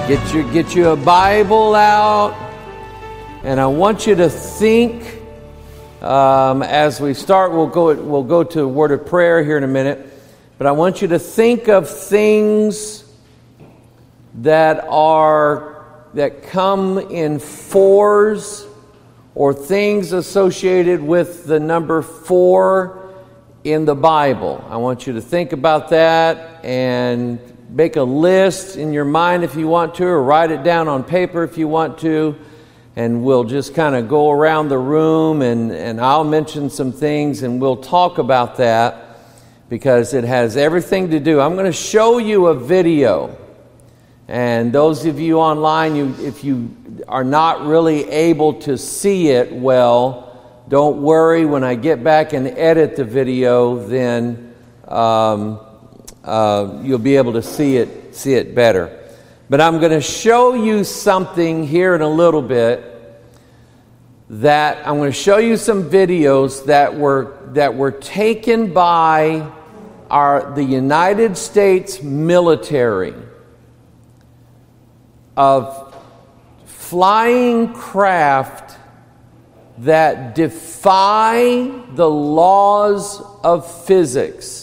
Get you a Bible out, and I want you to think as we start. We'll go to a word of prayer here in a minute, but I want you to think of things that come in fours, or things associated with the number 4 in the Bible. I want you to think about that and make a list in your mind if you want to, or write it down on paper if you want to, and we'll just kind of go around the room and I'll mention some things and we'll talk about that because it has everything to do. I'm going to show you a video, and those of you online, if you are not really able to see it well, don't worry. When I get back and edit the video, then you'll be able to see it better. But I'm going to show you something here in a little bit. That I'm going to show you some videos that were taken by the United States military of flying craft that defy the laws of physics.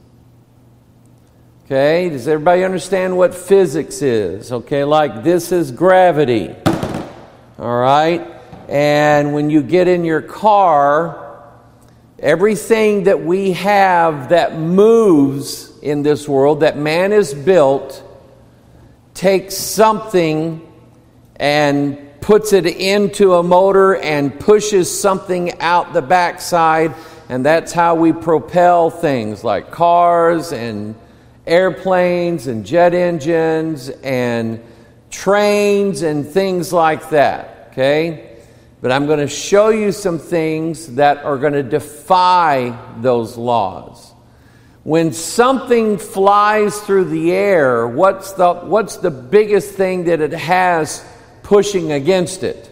Okay, does everybody understand what physics is? Okay, like this is gravity. All right, and when you get in your car, everything that we have that moves in this world, that man has built, takes something and puts it into a motor and pushes something out the backside, and that's how we propel things like cars and airplanes and jet engines and trains and things like that, okay? But I'm going to show you some things that are going to defy those laws. When something flies through the air, what's the biggest thing that it has pushing against it?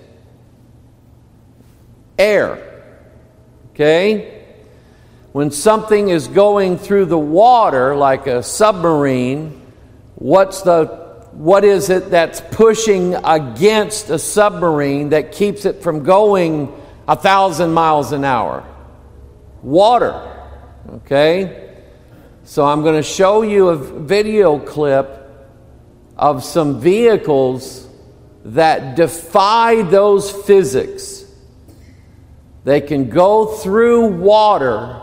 Air, okay? When something is going through the water, like a submarine, what is it that's pushing against a submarine that keeps it from going 1,000 miles an hour? Water. Okay? So I'm going to show you a video clip of some vehicles that defy those physics. They can go through water,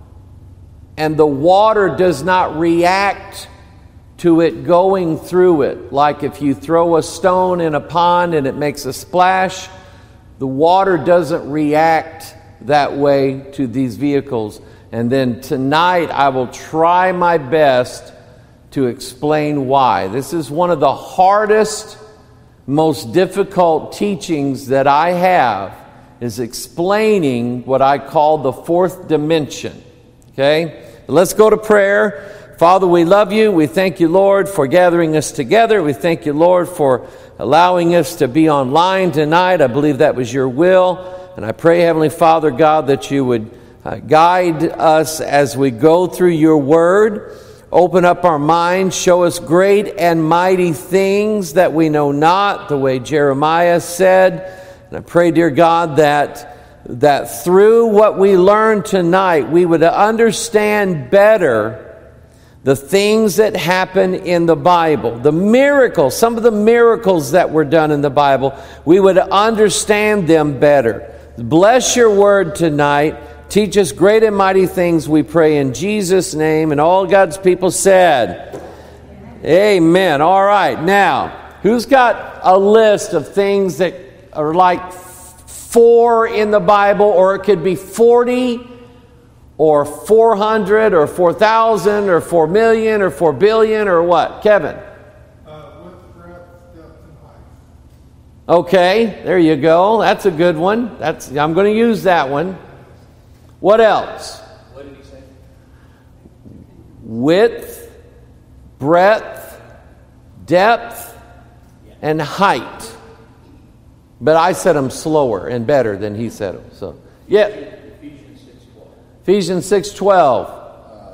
and the water does not react to it going through it. Like if you throw a stone in a pond and it makes a splash, the water doesn't react that way to these vehicles. And then tonight I will try my best to explain why. This is one of the hardest, most difficult teachings that I have, is explaining what I call the fourth dimension. Okay? Let's go to prayer. Father, we love you. We thank you, Lord, for gathering us together. We thank you, Lord, for allowing us to be online tonight. I believe that was your will. And I pray, Heavenly Father, God, that you would guide us as we go through your word. Open up our minds. Show us great and mighty things that we know not, the way Jeremiah said. And I pray, dear God, that through what we learn tonight, we would understand better the things that happen in the Bible, the miracles, some of the miracles that were done in the Bible. We would understand them better. Bless your word tonight. Teach us great and mighty things, we pray in Jesus' name. And all God's people said, Amen. All right. Now, who's got a list of things that are like 4 in the Bible, or it could be 40 or 400 or 4,000 or 4 million or 4 billion or what? Kevin? Width, breadth, depth, and height. Okay, there you go. That's a good one. I'm going to use that one. What else? What did he say? Width, breadth, depth, and height. But I said them slower and better than he said them. So, yeah. Ephesians 6:12.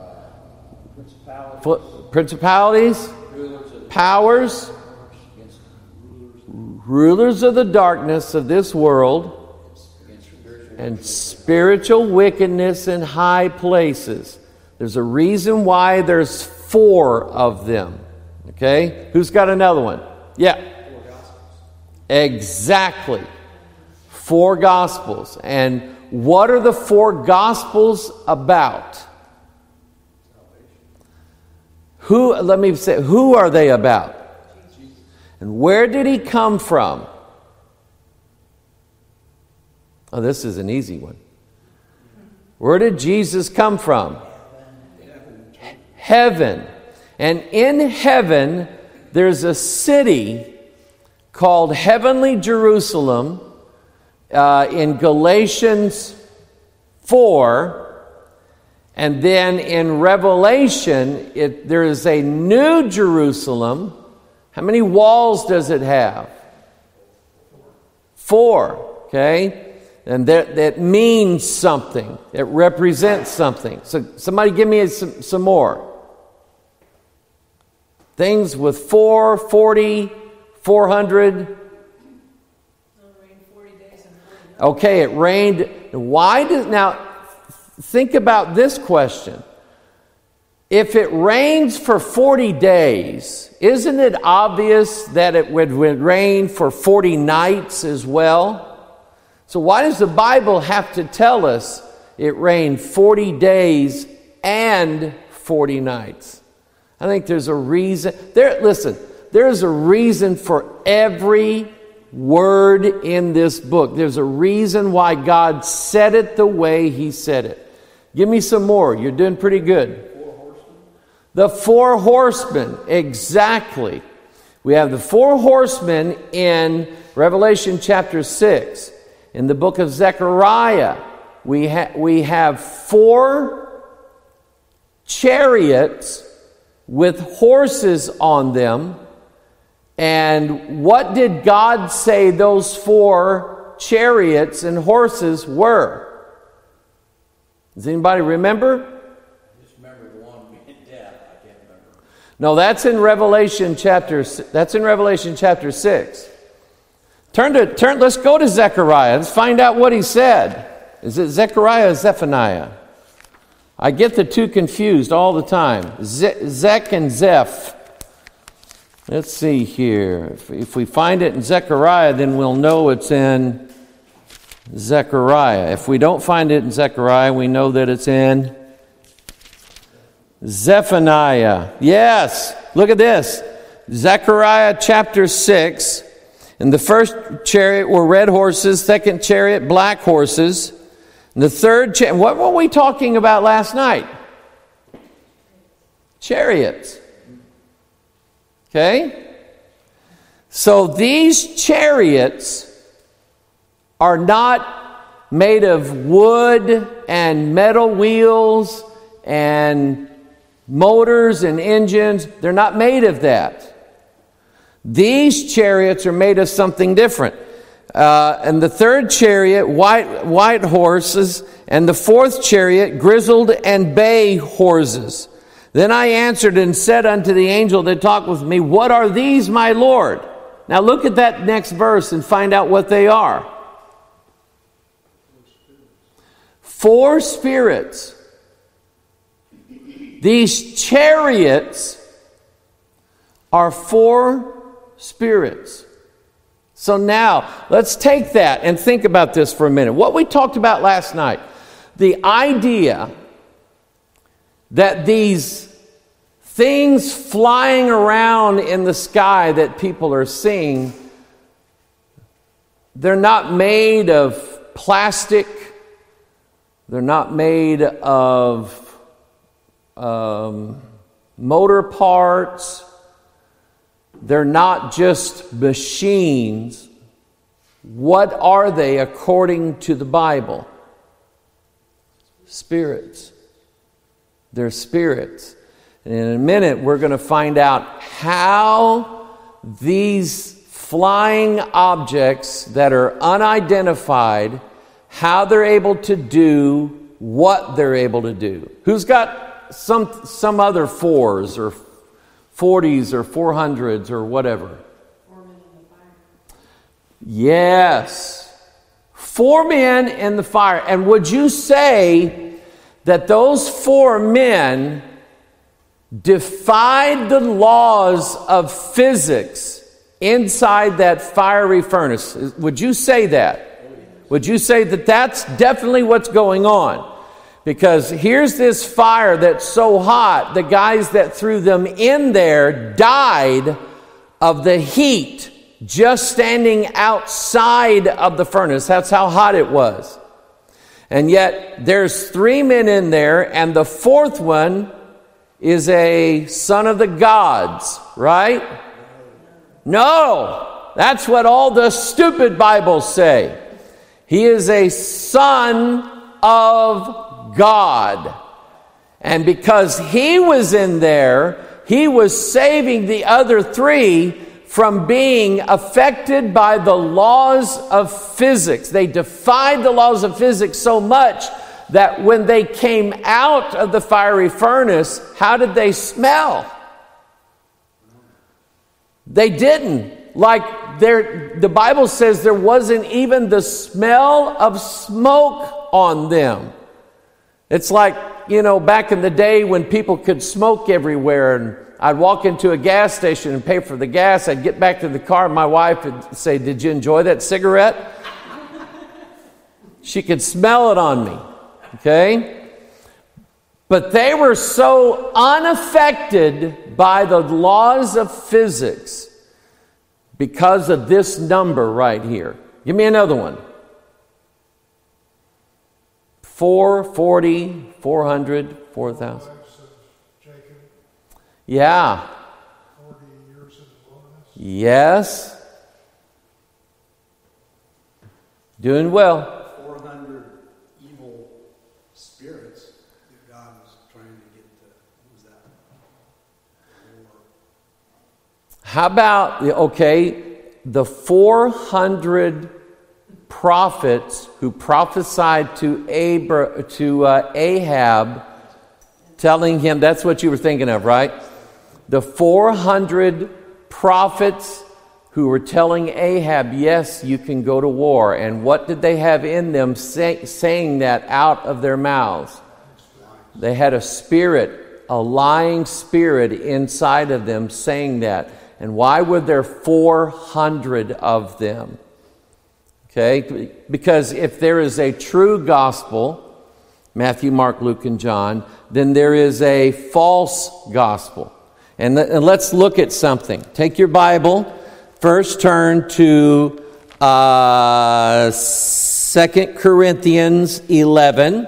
Principalities, powers rulers of the darkness of this world, and spiritual wickedness in high places. There's a reason why there's 4 of them. Okay? Who's got another one? Yeah. 4 Gospels. Exactly. 4 Gospels. And what are the 4 Gospels about? Who are they about? And where did he come from? Oh, this is an easy one. Where did Jesus come from? Heaven. And in heaven, there's a city called Heavenly Jerusalem in Galatians 4. And then in Revelation, there is a new Jerusalem. How many walls does it have? 4. Okay? And that means something. It represents something. So somebody give me some more. Things with 4, 40, 400. It rained 40 days and 40 nights. Okay, it rained. Now, think about this question. If it rains for 40 days, isn't it obvious that it would rain for 40 nights as well? So why does the Bible have to tell us it rained 40 days and 40 nights? I think there's a reason. There's a reason for every word in this book. There's a reason why God said it the way He said it. Give me some more. You're doing pretty good. 4 horsemen. The 4 horsemen, exactly. We have the 4 horsemen in Revelation chapter 6. In the book of Zechariah, we have 4 chariots with horses on them. And what did God say those 4 chariots and horses were? Does anybody remember? I just remember the one being dead. I can't remember. No, that's in Revelation chapter 6. Let's go to Zechariah. Let's find out what he said. Is it Zechariah or Zephaniah? I get the 2 confused all the time. Zech and Zeph. Let's see here. If we find it in Zechariah, then we'll know it's in Zechariah. If we don't find it in Zechariah, we know that it's in Zephaniah. Yes, look at this. Zechariah chapter 6. And the first chariot were red horses, second chariot black horses. And the third chariot, what were we talking about last night? Chariots. Okay? So these chariots are not made of wood and metal wheels and motors and engines. They're not made of that. These chariots are made of something different. And the third chariot, white horses, and the fourth chariot, grizzled and bay horses. Then I answered and said unto the angel that talked with me, what are these, my Lord? Now look at that next verse and find out what they are. 4 spirits. These chariots are 4 spirits. So now, let's take that and think about this for a minute. What we talked about last night, the idea that these things flying around in the sky that people are seeing, they're not made of plastic, they're not made of motor parts, they're not just machines. What are they according to the Bible? Spirits. They're spirits. And in a minute, we're going to find out how these flying objects that are unidentified, how they're able to do what they're able to do. Who's got some other 4s or 40s or 400s or whatever? 4 men in the fire. Yes. 4 men in the fire. And would you say that those 4 men defied the laws of physics inside that fiery furnace? Would you say that? Would you say that that's definitely what's going on? Because here's this fire that's so hot, the guys that threw them in there died of the heat just standing outside of the furnace. That's how hot it was. And yet there's 3 men in there, and the 4th one is a son of the gods, right? No, that's what all the stupid Bibles say. He is a son of God. And because he was in there, he was saving the other 3 from being affected by the laws of physics. They defied the laws of physics so much that when they came out of the fiery furnace, how did they smell? They didn't. The Bible says there wasn't even the smell of smoke on them. It's like, back in the day when people could smoke everywhere, and I'd walk into a gas station and pay for the gas. I'd get back to the car, and my wife would say, "Did you enjoy that cigarette?" She could smell it on me, okay? But they were so unaffected by the laws of physics because of this number right here. Give me another one. 440, 400, 4,000. Jacob, Yeah. 40 years in the wilderness. Yes. Doing well. 400 evil spirits that God was trying to get to. What was that? How about, the 400 prophets who prophesied to Ahab, telling him, that's what you were thinking of, right? The 400 prophets who were telling Ahab, yes, you can go to war. And what did they have in them saying that out of their mouths? They had a spirit, a lying spirit inside of them saying that. And why were there 400 of them? Okay, because if there is a true gospel, Matthew, Mark, Luke, and John, then there is a false gospel. And let's look at something. Take your Bible, first turn to 2 Corinthians 11,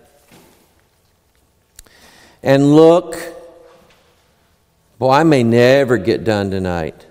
and look. Boy, I may never get done tonight.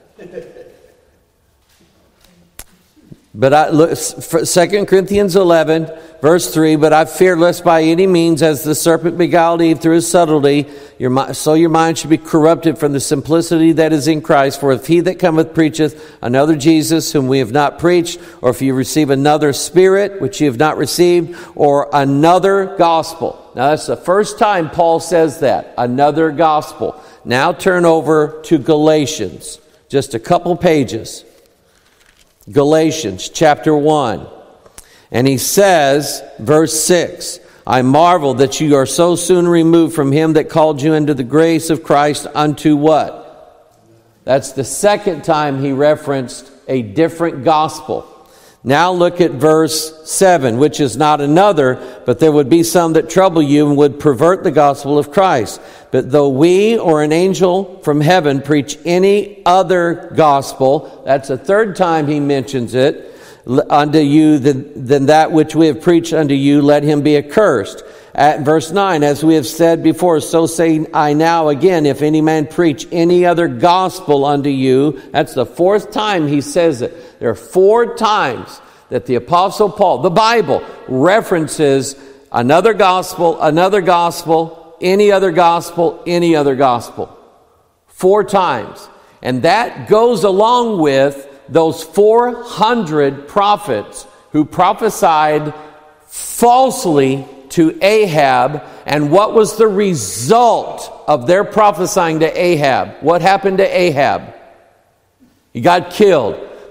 But look, 2 Corinthians 11, verse 3, but I fear lest by any means, as the serpent beguiled Eve through his subtlety, so your mind should be corrupted from the simplicity that is in Christ. For if he that cometh preacheth another Jesus, whom we have not preached, or if you receive another spirit, which you have not received, or another gospel. Now that's the first time Paul says that, another gospel. Now turn over to Galatians, just a couple pages. Galatians chapter 1. And he says, verse 6, I marvel that you are so soon removed from him that called you into the grace of Christ unto what? That's the second time he referenced a different gospel. Now look at verse 7, which is not another, but there would be some that trouble you and would pervert the gospel of Christ. But though we or an angel from heaven preach any other gospel, that's the third time he mentions it, unto you than that which we have preached unto you, let him be accursed. At verse 9, as we have said before, so say I now again, if any man preach any other gospel unto you, that's the fourth time he says it. There are 4 times that the Apostle Paul, the Bible, references another gospel, any other gospel, any other gospel. 4 times. And that goes along with those 400 prophets who prophesied falsely to Ahab. And what was the result of their prophesying to Ahab? What happened to Ahab? He got killed.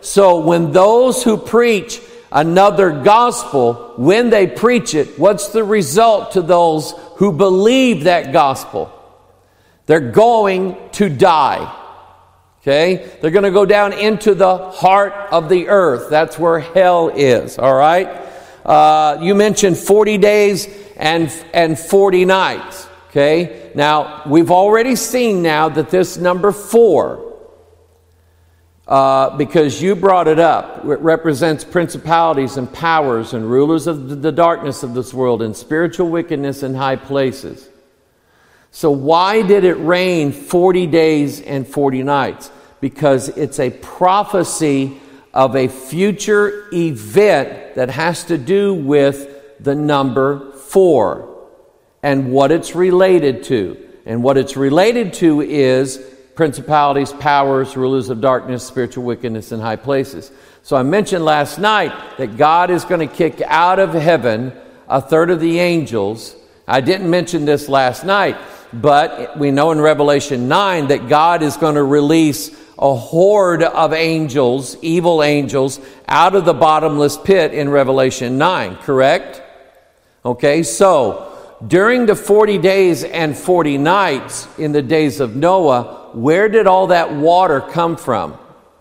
So when those who preach another gospel, when they preach it, what's the result to those who believe that gospel? They're going to die. Okay? They're going to go down into the heart of the earth. That's where hell is. All right? You mentioned 40 days and 40 nights. Okay? Now, we've already seen now that this number 4, because you brought it up, it represents principalities and powers and rulers of the darkness of this world and spiritual wickedness in high places. So why did it rain 40 days and 40 nights? Because it's a prophecy of a future event that has to do with the number 4 and what it's related to. And what it's related to is principalities, powers, rulers of darkness, spiritual wickedness in high places. So I mentioned last night that God is going to kick out of heaven a third of the angels. I didn't mention this last night, but we know in Revelation 9 that God is going to release a horde of angels, evil angels, out of the bottomless pit in Revelation 9, correct? Okay, so during the 40 days and 40 nights in the days of Noah, where did all that water come from?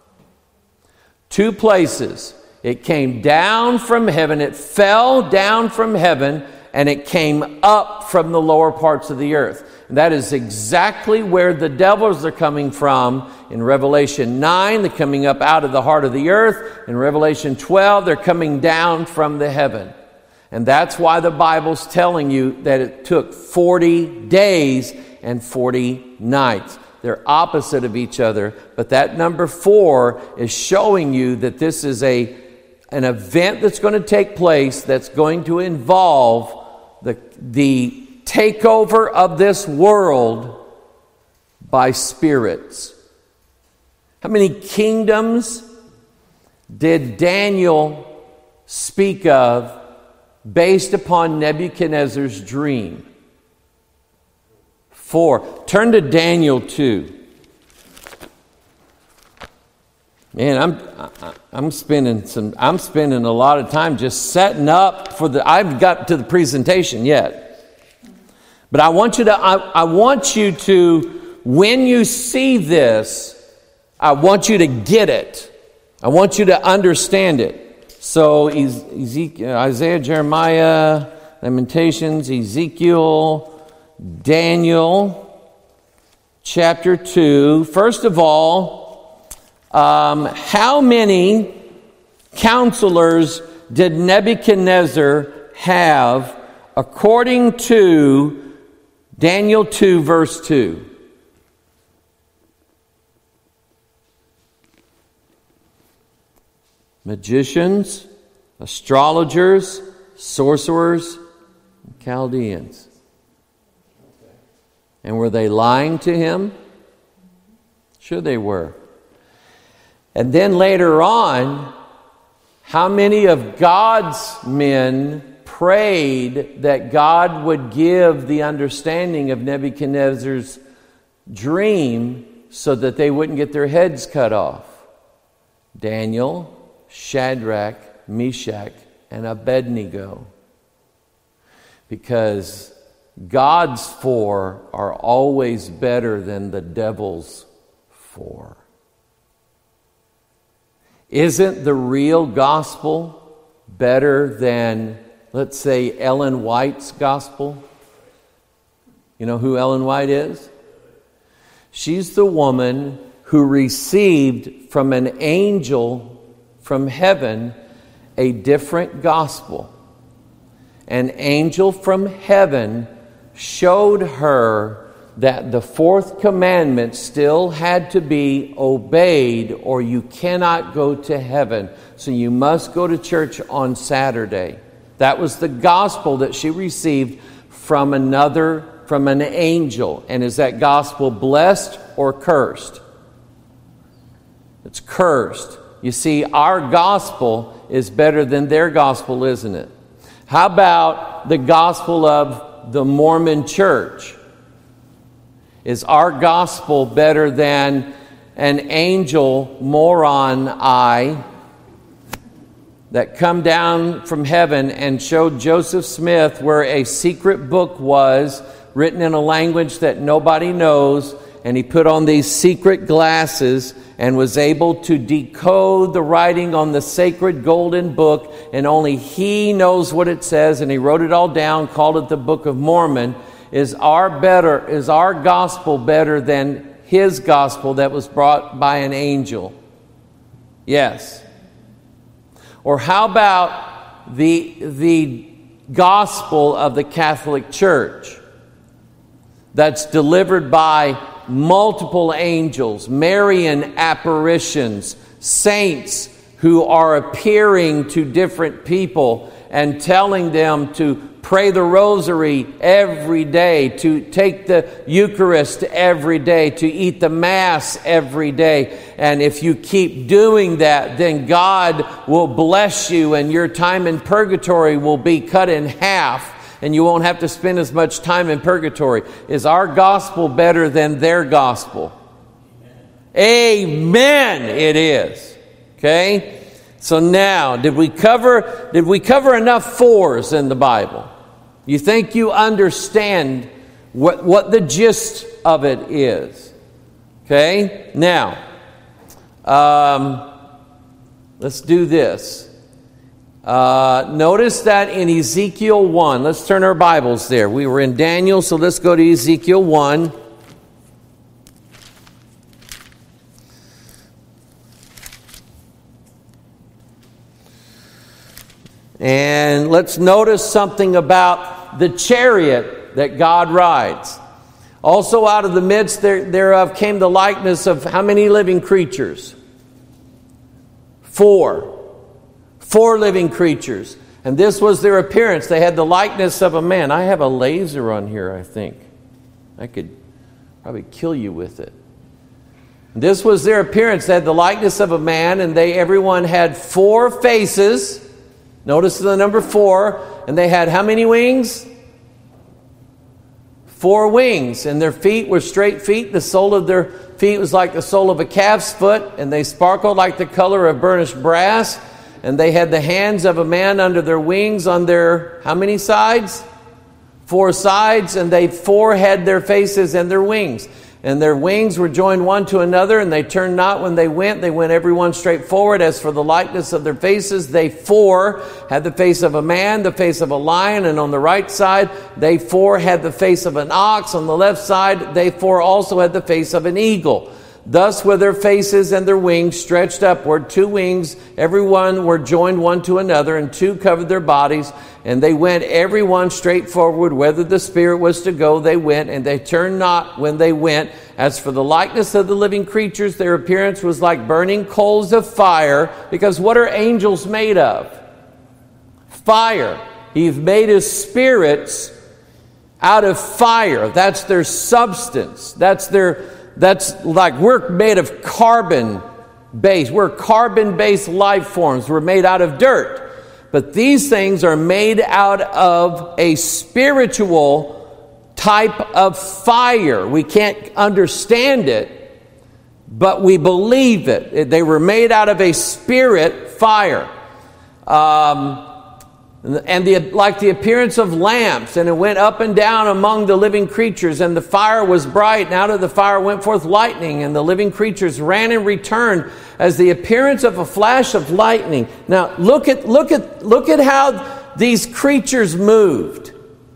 2 places. It came down from heaven, it fell down from heaven, and it came up from the lower parts of the earth. And that is exactly where the devils are coming from. In Revelation 9, they're coming up out of the heart of the earth. In Revelation 12, they're coming down from the heaven. And that's why the Bible's telling you that it took 40 days and 40 nights. They're opposite of each other, but that number 4 is showing you that this is an event that's going to take place that's going to involve the takeover of this world by spirits. How many kingdoms did Daniel speak of based upon Nebuchadnezzar's dream? 4. Turn to Daniel 2. Man, I'm spending a lot of time just setting up for I haven't got to the presentation yet. But I want you to, when you see this, I want you to get it. I want you to understand it. So Ezekiel, Isaiah, Jeremiah, Lamentations, Ezekiel, Daniel, chapter 2. First of all, how many counselors did Nebuchadnezzar have according to Daniel 2, verse 2? Magicians, astrologers, sorcerers, and Chaldeans. And were they lying to him? Sure they were. And then later on, how many of God's men prayed that God would give the understanding of Nebuchadnezzar's dream so that they wouldn't get their heads cut off? Daniel, Shadrach, Meshach, and Abednego. Because God's 4 are always better than the devil's 4. Isn't the real gospel better than, let's say, Ellen White's gospel? You know who Ellen White is? She's the woman who received from an angel from heaven a different gospel. An angel from heaven showed her that the 4th commandment still had to be obeyed, or you cannot go to heaven. So you must go to church on Saturday. That was the gospel that she received from an angel. And is that gospel blessed or cursed? It's cursed. You see, our gospel is better than their gospel, isn't it? How about the gospel of the Mormon church? Is our gospel better than an angel Moroni that come down from heaven and showed Joseph Smith where a secret book was written in a language that nobody knows, and he put on these secret glasses and was able to decode the writing on the sacred golden book, and only he knows what it says, and he wrote it all down, called it the Book of Mormon. Is our gospel better than his gospel that was brought by an angel? Yes. Or how about the gospel of the Catholic Church that's delivered by multiple angels, Marian apparitions, saints who are appearing to different people and telling them to pray the rosary every day, to take the Eucharist every day, to eat the Mass every day. And if you keep doing that, then God will bless you and your time in purgatory will be cut in half and you won't have to spend as much time in purgatory. Is our gospel better than their gospel? Amen, it is. Okay? So now, did we cover enough fours in the Bible? You think you understand what the gist of it is? Okay? Now, let's do this. Notice that in Ezekiel 1, let's turn our Bibles there. We were in Daniel, so let's go to Ezekiel 1. And let's notice something about the chariot that God rides. Also out of the midst thereof came the likeness of how many living creatures? 4. 4 living creatures. And this was their appearance. They had the likeness of a man. I have a laser on here, I think. I could probably kill you with it. This was their appearance. They had the likeness of a man, and everyone had 4 faces. Notice the number 4. And they had how many wings? 4 wings. And their feet were straight feet. The sole of their feet was like the sole of a calf's foot. And they sparkled like the color of burnished brass. And they had the hands of a man under their wings on their, how many sides? 4 sides. And they 4 had their faces and their wings. And their wings were joined one to another, and they turned not when they went. They went every one straight forward. As for the likeness of their faces, they 4 had the face of a man, the face of a lion, and on the right side, they 4 had the face of an ox. On the left side, they 4 also had the face of an eagle. Thus were their faces and their wings stretched upward. 2 wings, every one were joined one to another, and 2 covered their bodies. And they went every one straight forward. Whether the Spirit was to go, they went, and they turned not when they went. As for the likeness of the living creatures, their appearance was like burning coals of fire. Because what are angels made of? Fire. He's made his spirits out of fire. That's their substance. That's like we're made of carbon base. We're carbon-based life forms. We're made out of dirt. But these things are made out of a spiritual type of fire. We can't understand it, but we believe it. They were made out of a spirit fire. And like the appearance of lamps, and it went up and down among the living creatures, and the fire was bright, and out of the fire went forth lightning, and the living creatures ran and returned as the appearance of a flash of lightning. Now look at how these creatures moved.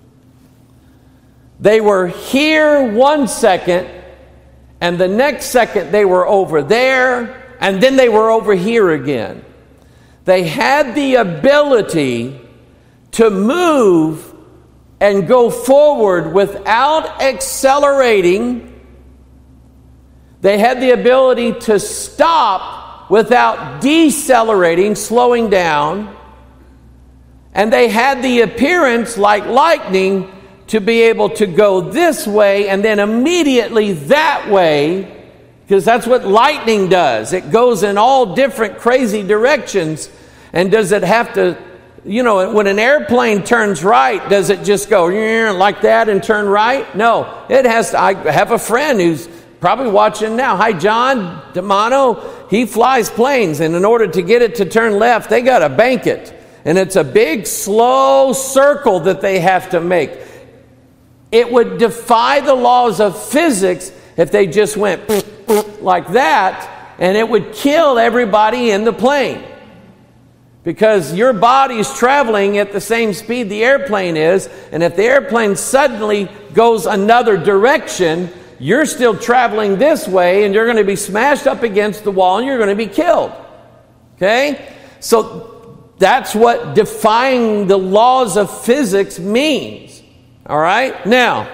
They were here 1 second, and the next second they were over there, and then they were over here again. They had the ability to move and go forward without accelerating. They had the ability to stop without decelerating, slowing down. And they had the appearance, like lightning, to be able to go this way and then immediately that way, because that's what lightning does. It goes in all different crazy directions. And does it have to, when an airplane turns right, does it just go like that and turn right? No, it has to. I have a friend who's probably watching now. Hi, John DeMano. He flies planes, and in order to get it to turn left, they got to bank it. And it's a big, slow circle that they have to make. It would defy the laws of physics if they just went like that, and it would kill everybody in the plane. Because your body's traveling at the same speed the airplane is, and if the airplane suddenly goes another direction, you're still traveling this way, and you're going to be smashed up against the wall, and you're going to be killed. Okay? So that's what defying the laws of physics means. All right? Now,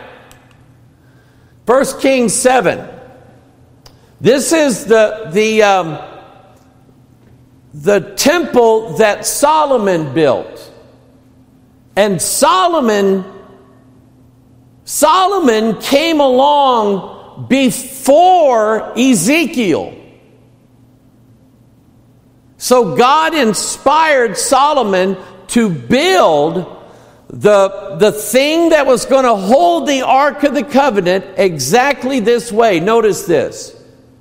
1 Kings 7. This is the temple that Solomon built. And Solomon came along before Ezekiel. So God inspired Solomon to build the thing that was going to hold the Ark of the Covenant exactly this way. Notice this.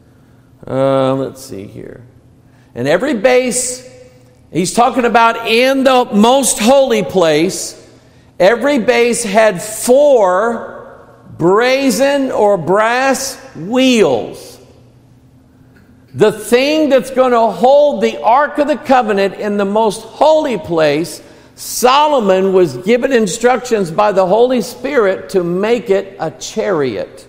Let's see here. And every base, he's talking about in the most holy place, every base had 4 brazen or brass wheels. The thing that's going to hold the Ark of the Covenant in the most holy place, Solomon was given instructions by the Holy Spirit to make it a chariot.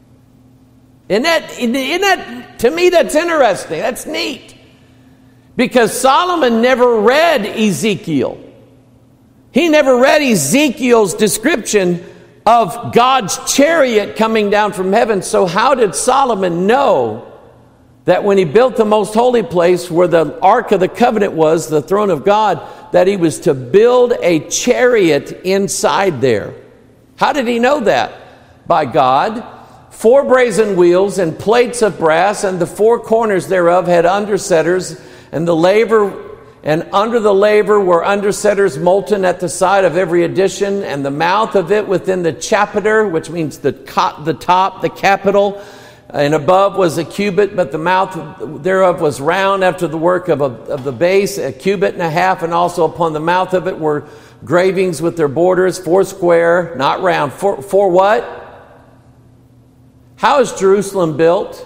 Isn't that, to me, that's interesting. That's neat. Because Solomon never read Ezekiel. He never read Ezekiel's description of God's chariot coming down from heaven. So how did Solomon know that when he built the most holy place where the Ark of the Covenant was, the throne of God, that he was to build a chariot inside there? How did he know that? By God. 4 brazen wheels and plates of brass, and the 4 corners thereof had undersetters, and the laver, and under the laver were undersetters molten at the side of every addition, and the mouth of it within the chapiter, which means the top, the capital, and above was a cubit, but the mouth thereof was round after the work of the base, a cubit and a half, and also upon the mouth of it were gravings with their borders, 4 square, not round. For what? How is Jerusalem built?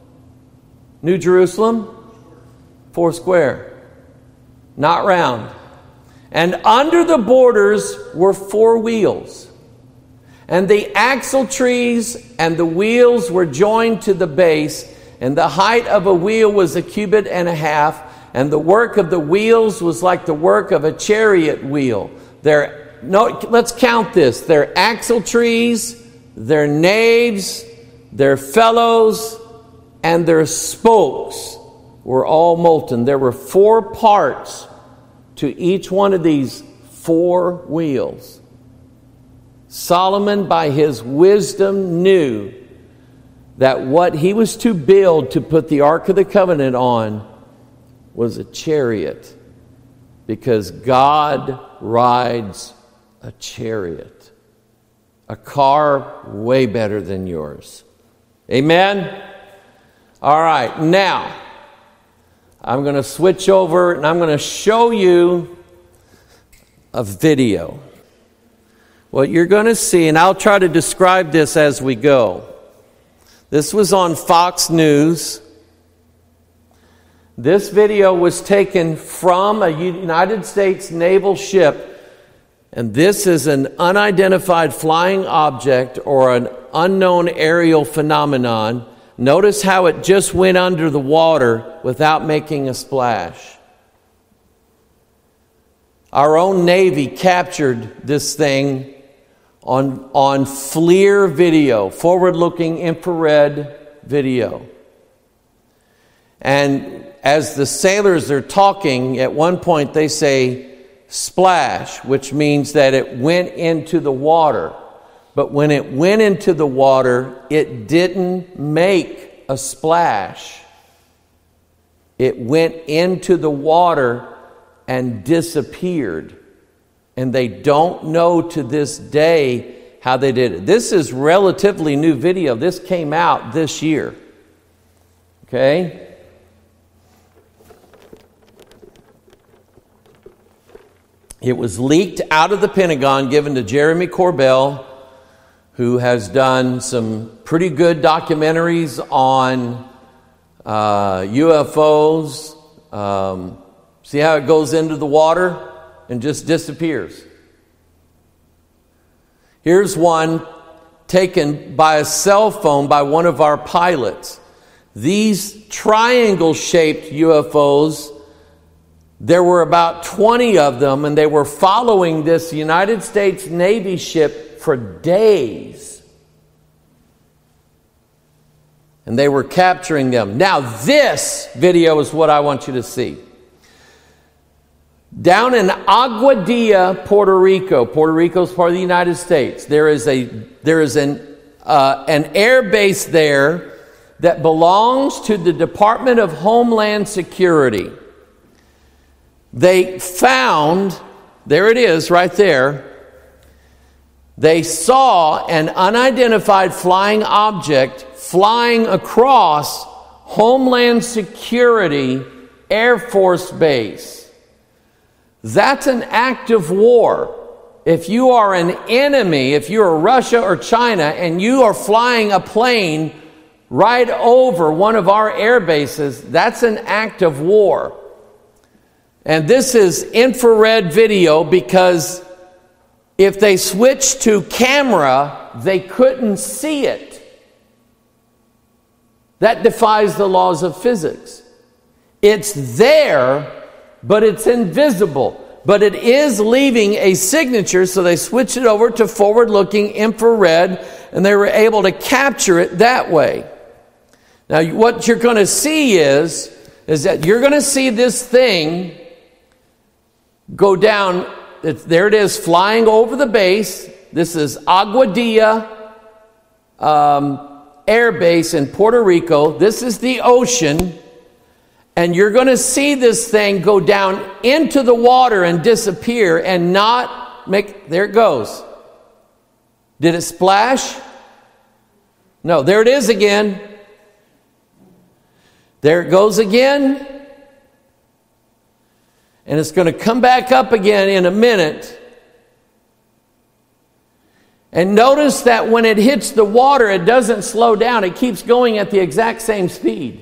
New Jerusalem? 4 square, not round. And under the borders were 4 wheels. And the axle trees and the wheels were joined to the base, and the height of a wheel was a cubit and a half, and the work of the wheels was like the work of a chariot wheel. Let's count this. Their axle trees, their naves, their felloes, and their spokes were all molten. There were 4 parts to each one of these 4 wheels. Solomon, by his wisdom, knew that what he was to build to put the Ark of the Covenant on was a chariot, because God rides a chariot, a car way better than yours. Amen? All right, now I'm going to switch over and I'm going to show you a video. What you're going to see, and I'll try to describe this as we go. This was on Fox News. This video was taken from a United States naval ship, and this is an unidentified flying object or an unknown aerial phenomenon. Notice how it just went under the water without making a splash. Our own Navy captured this thing on FLIR video, forward-looking infrared video. And as the sailors are talking, at one point they say splash, which means that it went into the water. But when it went into the water, it didn't make a splash. It went into the water and disappeared. And they don't know to this day how they did it. This is relatively new video. This came out this year. Okay? It was leaked out of the Pentagon, given to Jeremy Corbell, who has done some pretty good documentaries on UFOs. See how it goes into the water and just disappears. Here's one taken by a cell phone by one of our pilots. These triangle-shaped UFOs, there were about 20 of them, and they were following this United States Navy ship for days. And they were capturing them. Now, this video is what I want you to see. Down in Aguadilla, Puerto Rico. Puerto Rico is part of the United States. There is an air base there that belongs to the Department of Homeland Security. They found, there it is right there, they saw an unidentified flying object flying across Homeland Security Air Force Base. That's an act of war. If you are an enemy, if you're Russia or China, and you are flying a plane right over one of our air bases, that's an act of war. And this is infrared video, because if they switched to camera, they couldn't see it. That defies the laws of physics. It's there, but it's invisible. But it is leaving a signature, so they switched it over to forward-looking infrared, and they were able to capture it that way. Now, what you're going to see is that you're going to see this thing go down. There it is, flying over the base. This is Aguadilla Air Base in Puerto Rico. This is the ocean. And you're going to see this thing go down into the water and disappear and not make... There it goes. Did it splash? No, there it is again. There it goes again. And it's going to come back up again in a minute. And notice that when it hits the water, it doesn't slow down. It keeps going at the exact same speed.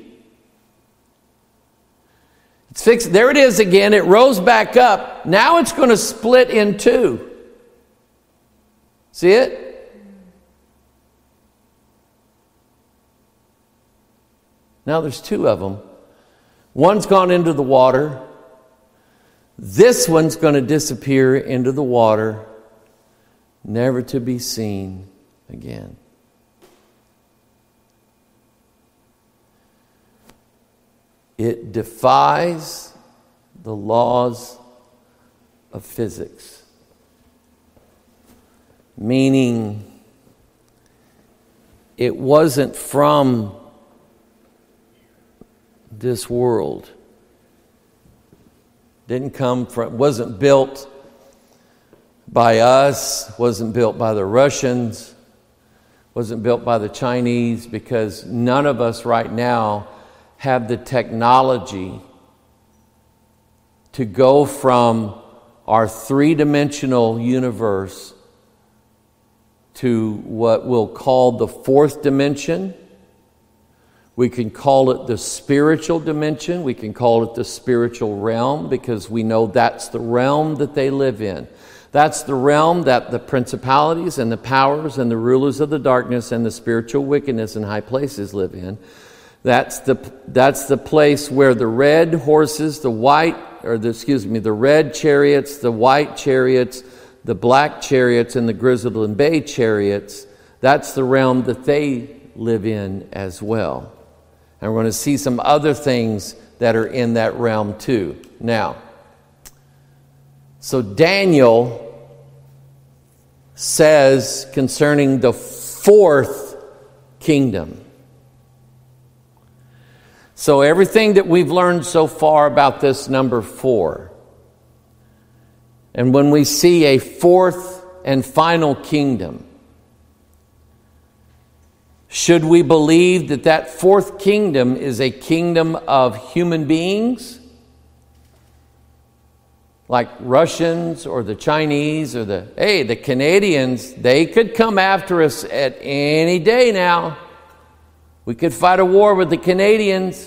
It's fixed. There it is again. It rose back up. Now it's going to split in two. See it? Now there's two of them. One's gone into the water. This one's going to disappear into the water, never to be seen again. It defies the laws of physics. Meaning, it wasn't from this world. Didn't come from, wasn't built by us, wasn't built by the Russians, wasn't built by the Chinese, because none of us right now have the technology to go from our three-dimensional universe to what we'll call the fourth dimension. We can call it the spiritual dimension. We can call it the spiritual realm, because we know that's the realm that they live in. That's the realm that the principalities and the powers and the rulers of the darkness and the spiritual wickedness in high places live in. That's the place where the red horses, the red chariots, the white chariots, the black chariots, and the Grizzled and Bay chariots, that's the realm that they live in as well. And we're going to see some other things that are in that realm too. Now, so Daniel says concerning the fourth kingdom. So everything that we've learned so far about this number 4, and when we see a fourth and final kingdom, Should we believe that that fourth kingdom is a kingdom of human beings? Like Russians or the Chinese or the Canadians, they could come after us at any day now. We could fight a war with the Canadians.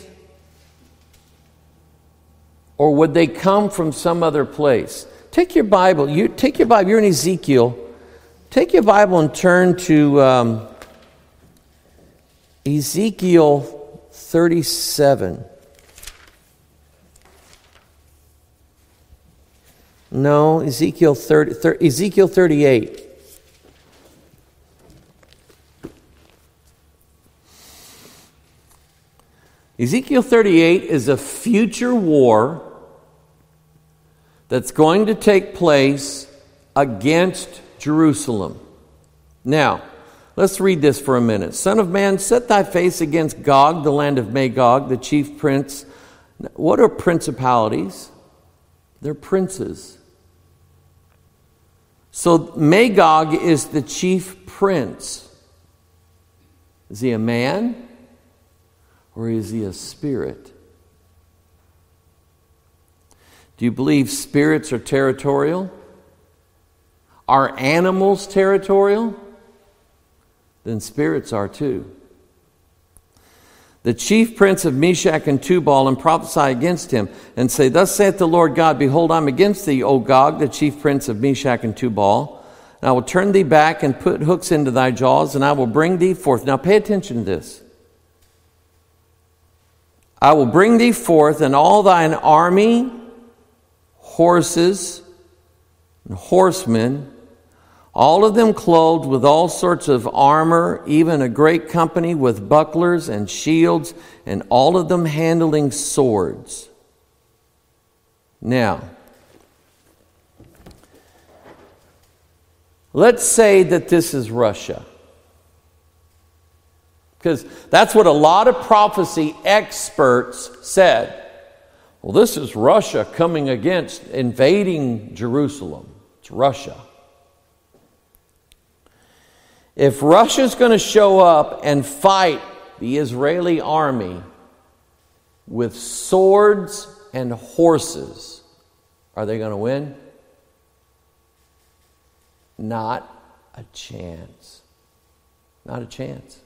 Or would they come from some other place? Take your Bible. You're in Ezekiel. Take your Bible and turn to Ezekiel 37. No, Ezekiel 38. Ezekiel 38 is a future war that's going to take place against Jerusalem. Now, let's read this for a minute. Son of man, set thy face against Gog, the land of Magog, the chief prince. What are principalities? They're princes. So Magog is the chief prince. Is he a man or is he a spirit? Do you believe spirits are territorial? Are animals territorial? Then spirits are too. The chief prince of Meshach and Tubal, and prophesy against him, and say, Thus saith the Lord God, Behold, I am against thee, O Gog, the chief prince of Meshach and Tubal. And I will turn thee back and put hooks into thy jaws, and I will bring thee forth. Now pay attention to this. I will bring thee forth, and all thine army, horses, and horsemen, all of them clothed with all sorts of armor, even a great company with bucklers and shields, and all of them handling swords. Now, let's say that this is Russia. Because that's what a lot of prophecy experts said. Well, this is Russia coming against, invading Jerusalem. It's Russia. If Russia's going to show up and fight the Israeli army with swords and horses, are they going to win? Not a chance. Not a chance.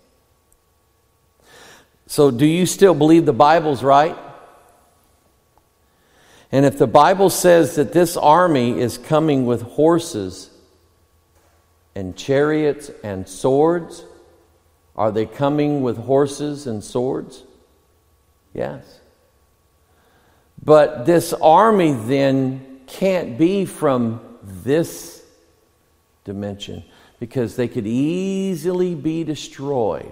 So do you still believe the Bible's right? And if the Bible says that this army is coming with horses and chariots and swords, are they coming with horses and swords? Yes. But this army then can't be from this dimension because they could easily be destroyed.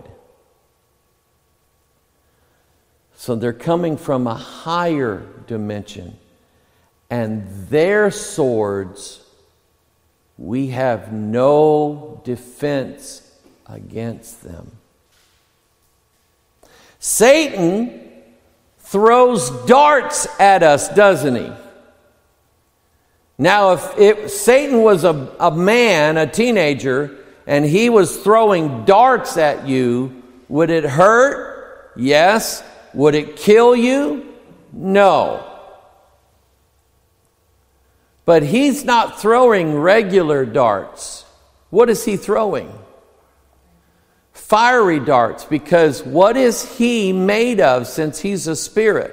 So they're coming from a higher dimension. And their swords, we have no defense against them. Satan throws darts at us, doesn't he? Now, if Satan was a man, a teenager, and he was throwing darts at you, would it hurt? Yes. Would it kill you? No. But he's not throwing regular darts. What is he throwing? Fiery darts. Because what is he made of since he's a spirit?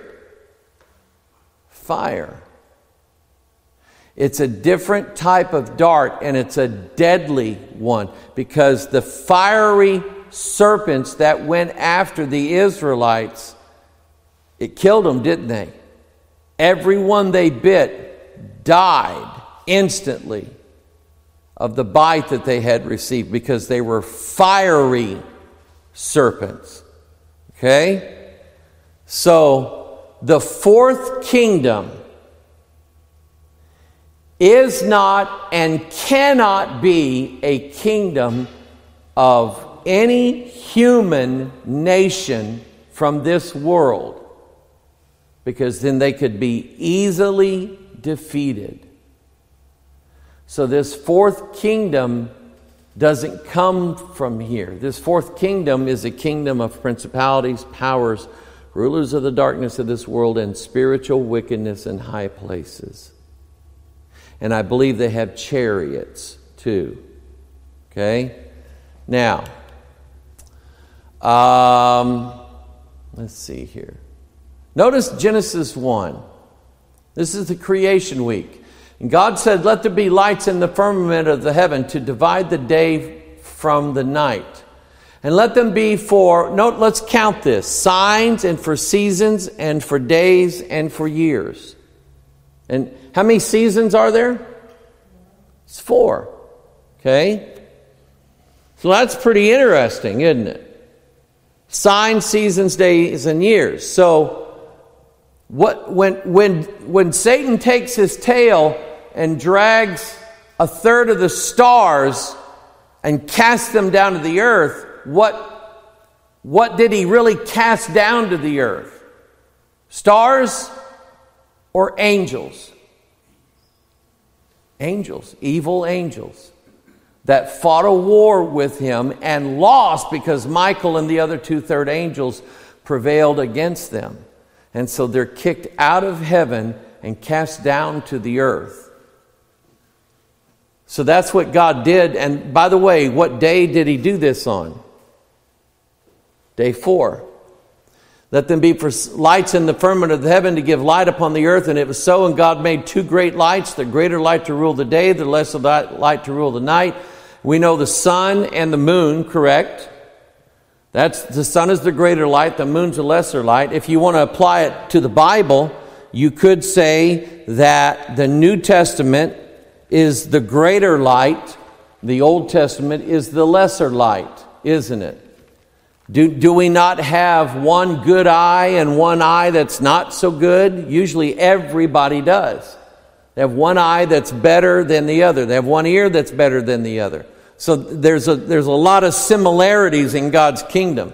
Fire. It's a different type of dart, and it's a deadly one. Because the fiery serpents that went after the Israelites, it killed them, didn't they? Everyone they bit died instantly of the bite that they had received because they were fiery serpents. Okay? So, the fourth kingdom is not and cannot be a kingdom of any human nation from this world, because then they could be easily defeated. So this fourth kingdom doesn't come from here. This fourth kingdom is a kingdom of principalities, powers, rulers of the darkness of this world, and spiritual wickedness in high places. And I believe they have chariots too. Okay? Now, let's see here. Notice Genesis 1. This is the creation week. And God said, "Let there be lights in the firmament of the heaven to divide the day from the night. And let them be for," let's count this, "signs and for seasons and for days and for years." And how many seasons are there? It's 4. Okay? So that's pretty interesting, isn't it? Signs, seasons, days, and years. So when Satan takes his tail and drags a third of the stars and casts them down to the earth, what did he really cast down to the earth? Stars or angels? Angels, evil angels that fought a war with him and lost because Michael and the other 2/3 angels prevailed against them. And so they're kicked out of heaven and cast down to the earth. So that's what God did. And by the way, what day did he do this on? Day 4. "Let them be for lights in the firmament of the heaven to give light upon the earth. And it was so, and God made 2 great lights, the greater light to rule the day, the lesser light to rule the night." We know the sun and the moon, correct? The sun is the greater light, the moon's the lesser light. If you want to apply it to the Bible, you could say that the New Testament is the greater light, the Old Testament is the lesser light, isn't it? Do we not have one good eye and one eye that's not so good? Usually everybody does. They have one eye that's better than the other. They have one ear that's better than the other. So there's a lot of similarities in God's kingdom.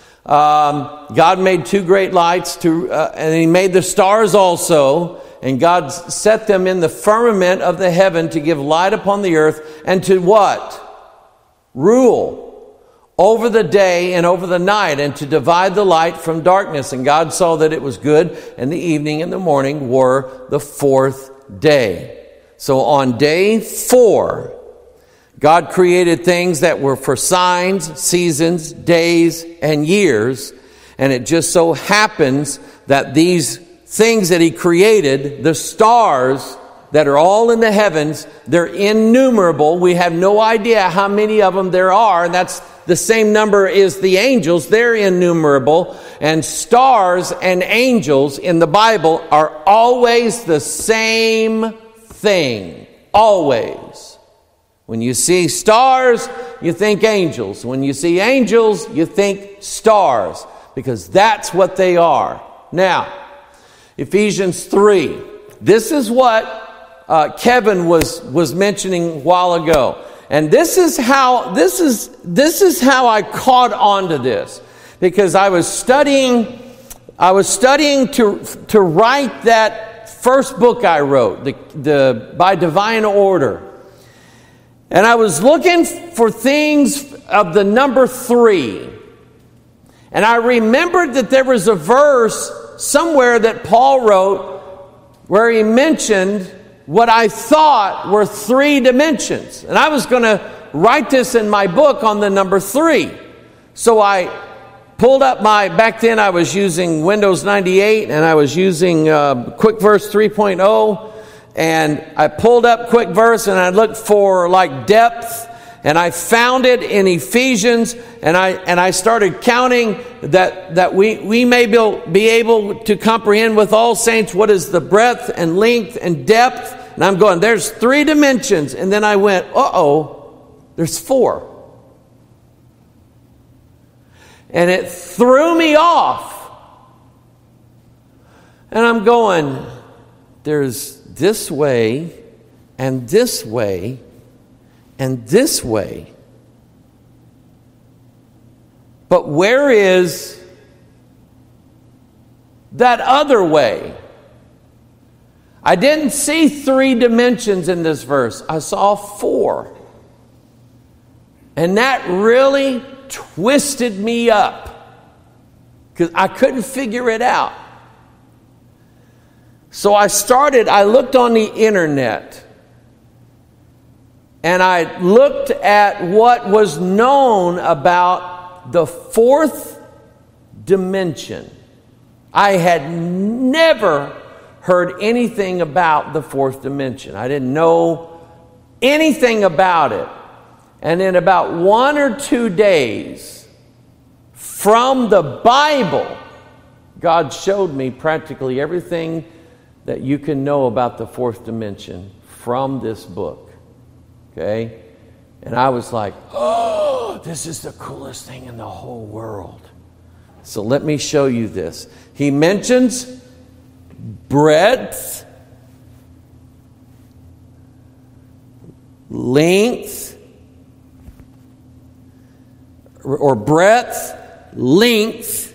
God made 2 great lights, and he made the stars also, and God set them in the firmament of the heaven to give light upon the earth, and to what? Rule over the day and over the night, and to divide the light from darkness. And God saw that it was good, and the evening and the morning were the 4th day. So on day 4, God created things that were for signs, seasons, days, and years. And it just so happens that these things that he created, the stars that are all in the heavens, they're innumerable. We have no idea how many of them there are. And that's the same number as the angels. They're innumerable. And stars and angels in the Bible are always the same thing. Always. When you see stars, you think angels. When you see angels, you think stars, because that's what they are. Now, Ephesians 3. This is what Kevin was mentioning a while ago. And this is how I caught on to this, because I was studying to write that first book I wrote, the By Divine Order. And I was looking for things of the number 3. And I remembered that there was a verse somewhere that Paul wrote where he mentioned what I thought were 3 dimensions. And I was going to write this in my book on the number 3. So I pulled up back then I was using Windows 98 and I was using Quick Verse 3.0. And I pulled up Quick Verse and I looked for depth, and I found it in Ephesians, and I started counting that we may be able to comprehend with all saints what is the breadth and length and depth. And I'm going, there's 3 dimensions. And then I went, there's 4. And it threw me off. And I'm going, there's this way, and this way, and this way. But where is that other way? I didn't see 3 dimensions in this verse. I saw 4. And that really twisted me up because I couldn't figure it out. So I looked on the internet and I looked at what was known about the fourth dimension. I had never heard anything about the fourth dimension. I didn't know anything about it. And in about 1 or 2 days from the Bible, God showed me practically everything that you can know about the fourth dimension from this book. Okay? And I was like, oh, this is the coolest thing in the whole world. So let me show you this. He mentions breadth, length, or breadth, length,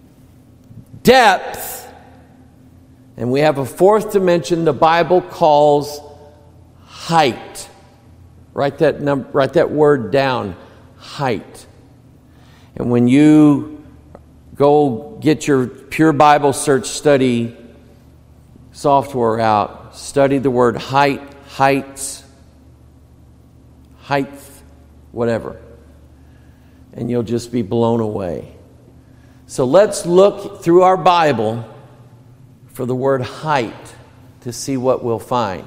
depth, and we have a fourth dimension the Bible calls height. Write that word down, height. And when you go get your Pure Bible Search Study software out, study the word height, heights, height, whatever, and you'll just be blown away. So let's look through our Bible for the word height to see what we'll find.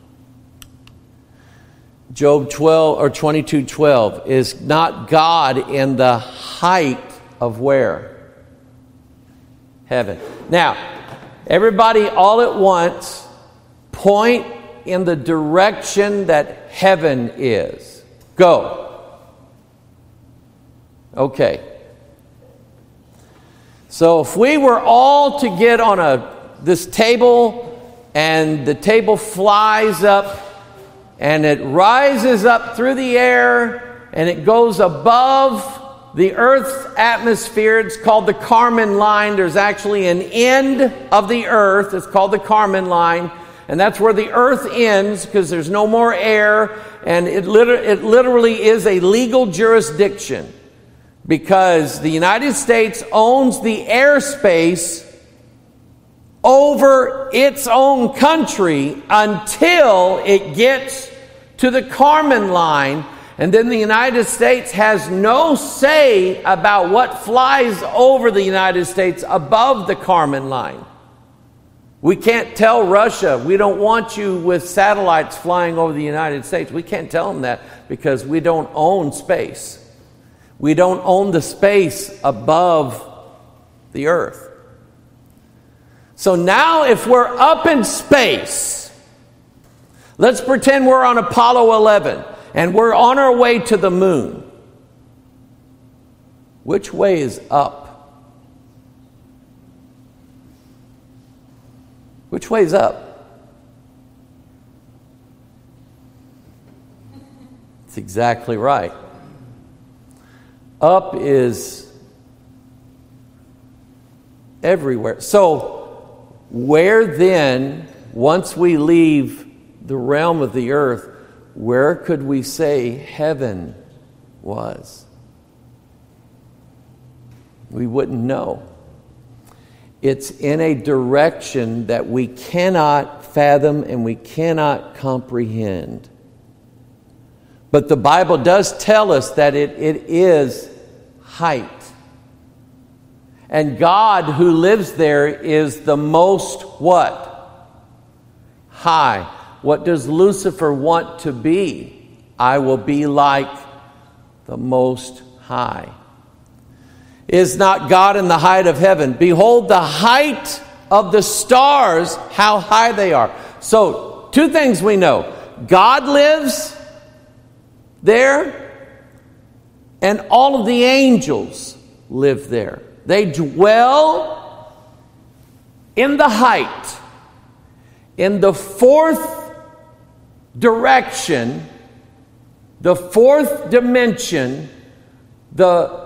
Job 22:12 is not God in the height of where? Heaven. Now, everybody all at once point in the direction that heaven is. Go. Okay. So if we were all to get on this table and the table flies up and it rises up through the air and it goes above the Earth's atmosphere, it's called the Kármán line. There's actually an end of the Earth. It's called the Kármán line. And that's where the Earth ends because there's no more air. And it literally is a legal jurisdiction because the United States owns the airspace over its own country until it gets to the Kármán line. And then the United States has no say about what flies over the United States above the Kármán line. We can't tell Russia, we don't want you with satellites flying over the United States. We can't tell them that because we don't own space. We don't own the space above the Earth. So now if we're up in space, let's pretend we're on Apollo 11 and we're on our way to the moon. Which way is up? Which way is up? That's exactly right. Up is everywhere. So, where then, once we leave the realm of the earth, where could we say heaven was? We wouldn't know. It's in a direction that we cannot fathom and we cannot comprehend. But the Bible does tell us that it is height. And God who lives there is the most what? High. What does Lucifer want to be? I will be like the Most High. Is not God in the height of heaven? Behold the height of the stars, how high they are. So, two things we know. God lives there, and all of the angels live there. They dwell in the height, in the fourth direction, the fourth dimension, the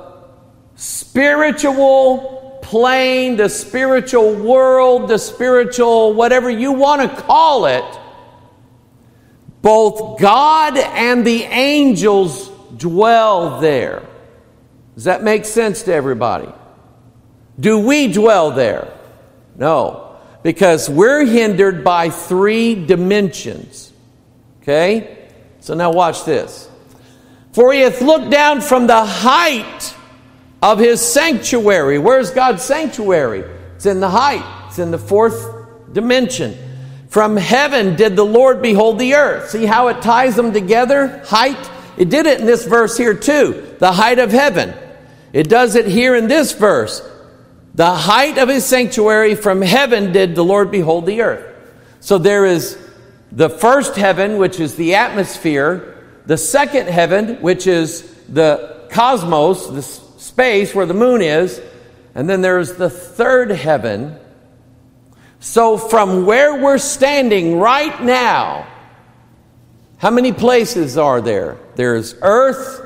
spiritual plane, the spiritual world, the spiritual whatever you want to call it. Both God and the angels dwell there. Does that make sense to everybody? Do we dwell there? No, because we're hindered by 3 dimensions. Okay? So now watch this. For he hath looked down from the height of his sanctuary. Where's God's sanctuary? It's in the height. It's in the 4th dimension. From heaven did the Lord behold the earth. See how it ties them together? Height. It did it in this verse here too. The height of heaven. It does it here in this verse. The height of his sanctuary, from heaven did the Lord behold the earth. So there is the first heaven, which is the atmosphere. The second heaven, which is the cosmos, the space where the moon is. And then there's the third heaven. So from where we're standing right now, how many places are there? There's earth,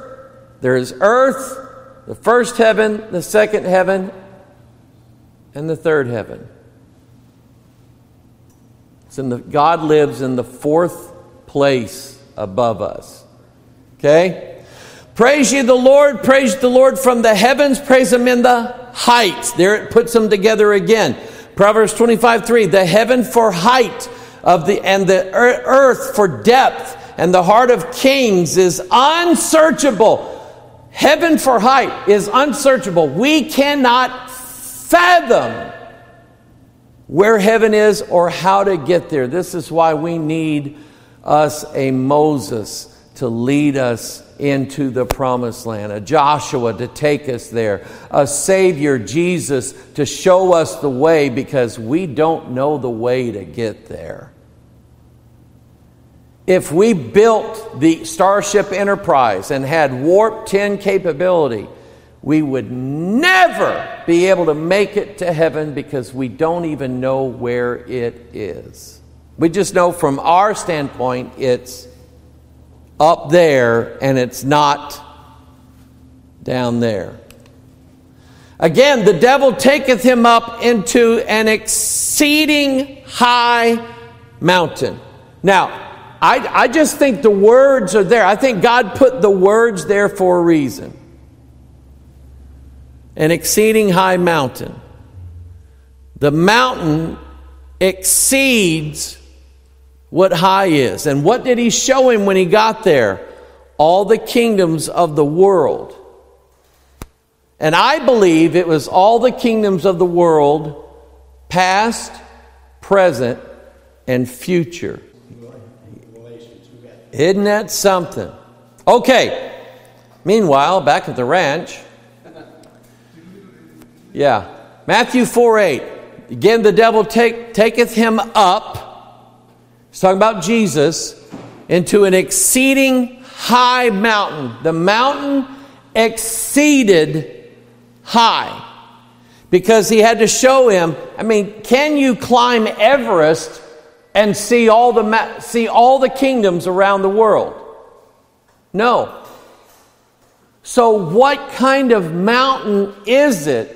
the first heaven, the second heaven, and the third heaven. God lives in the 4th place above us. Okay? Praise ye the Lord from the heavens, praise him in the heights. There it puts them together again. Proverbs 25:3, the heaven for height and the earth for depth, and the heart of kings is unsearchable. Heaven for height is unsearchable. We cannot fathom where heaven is or how to get there. This is why we need us a Moses to lead us into the promised land, a Joshua to take us there, a Savior, Jesus, to show us the way, because we don't know the way to get there. If we built the Starship Enterprise and had warp 10 capability, we would never be able to make it to heaven, because we don't even know where it is. We just know from our standpoint it's up there and it's not down there. Again, the devil taketh him up into an exceeding high mountain. Now, I just think the words are there. I think God put the words there for a reason. An exceeding high mountain. The mountain exceeds what high is. And what did he show him when he got there? All the kingdoms of the world. And I believe it was all the kingdoms of the world, past, present, and future. Isn't that something? Okay. Meanwhile, back at the ranch. Yeah. Matthew 4:8. Again, the devil taketh him up. He's talking about Jesus, into an exceeding high mountain. The mountain exceeded high, because he had to show him. I mean, can you climb Everest and see all the kingdoms around the world? No. So what kind of mountain is it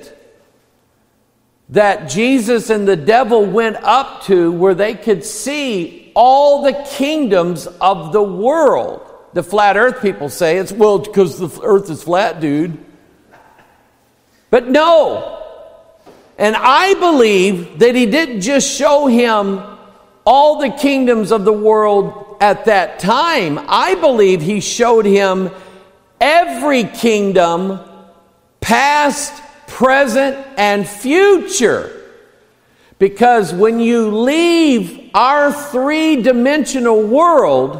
that Jesus and the devil went up to, where they could see all the kingdoms of the world? The flat earth people say it's, well, because the earth is flat, dude. But no. And I believe that he didn't just show him all the kingdoms of the world at that time. I believe he showed him every kingdom, past, present, and future. Because when you leave our 3-dimensional world,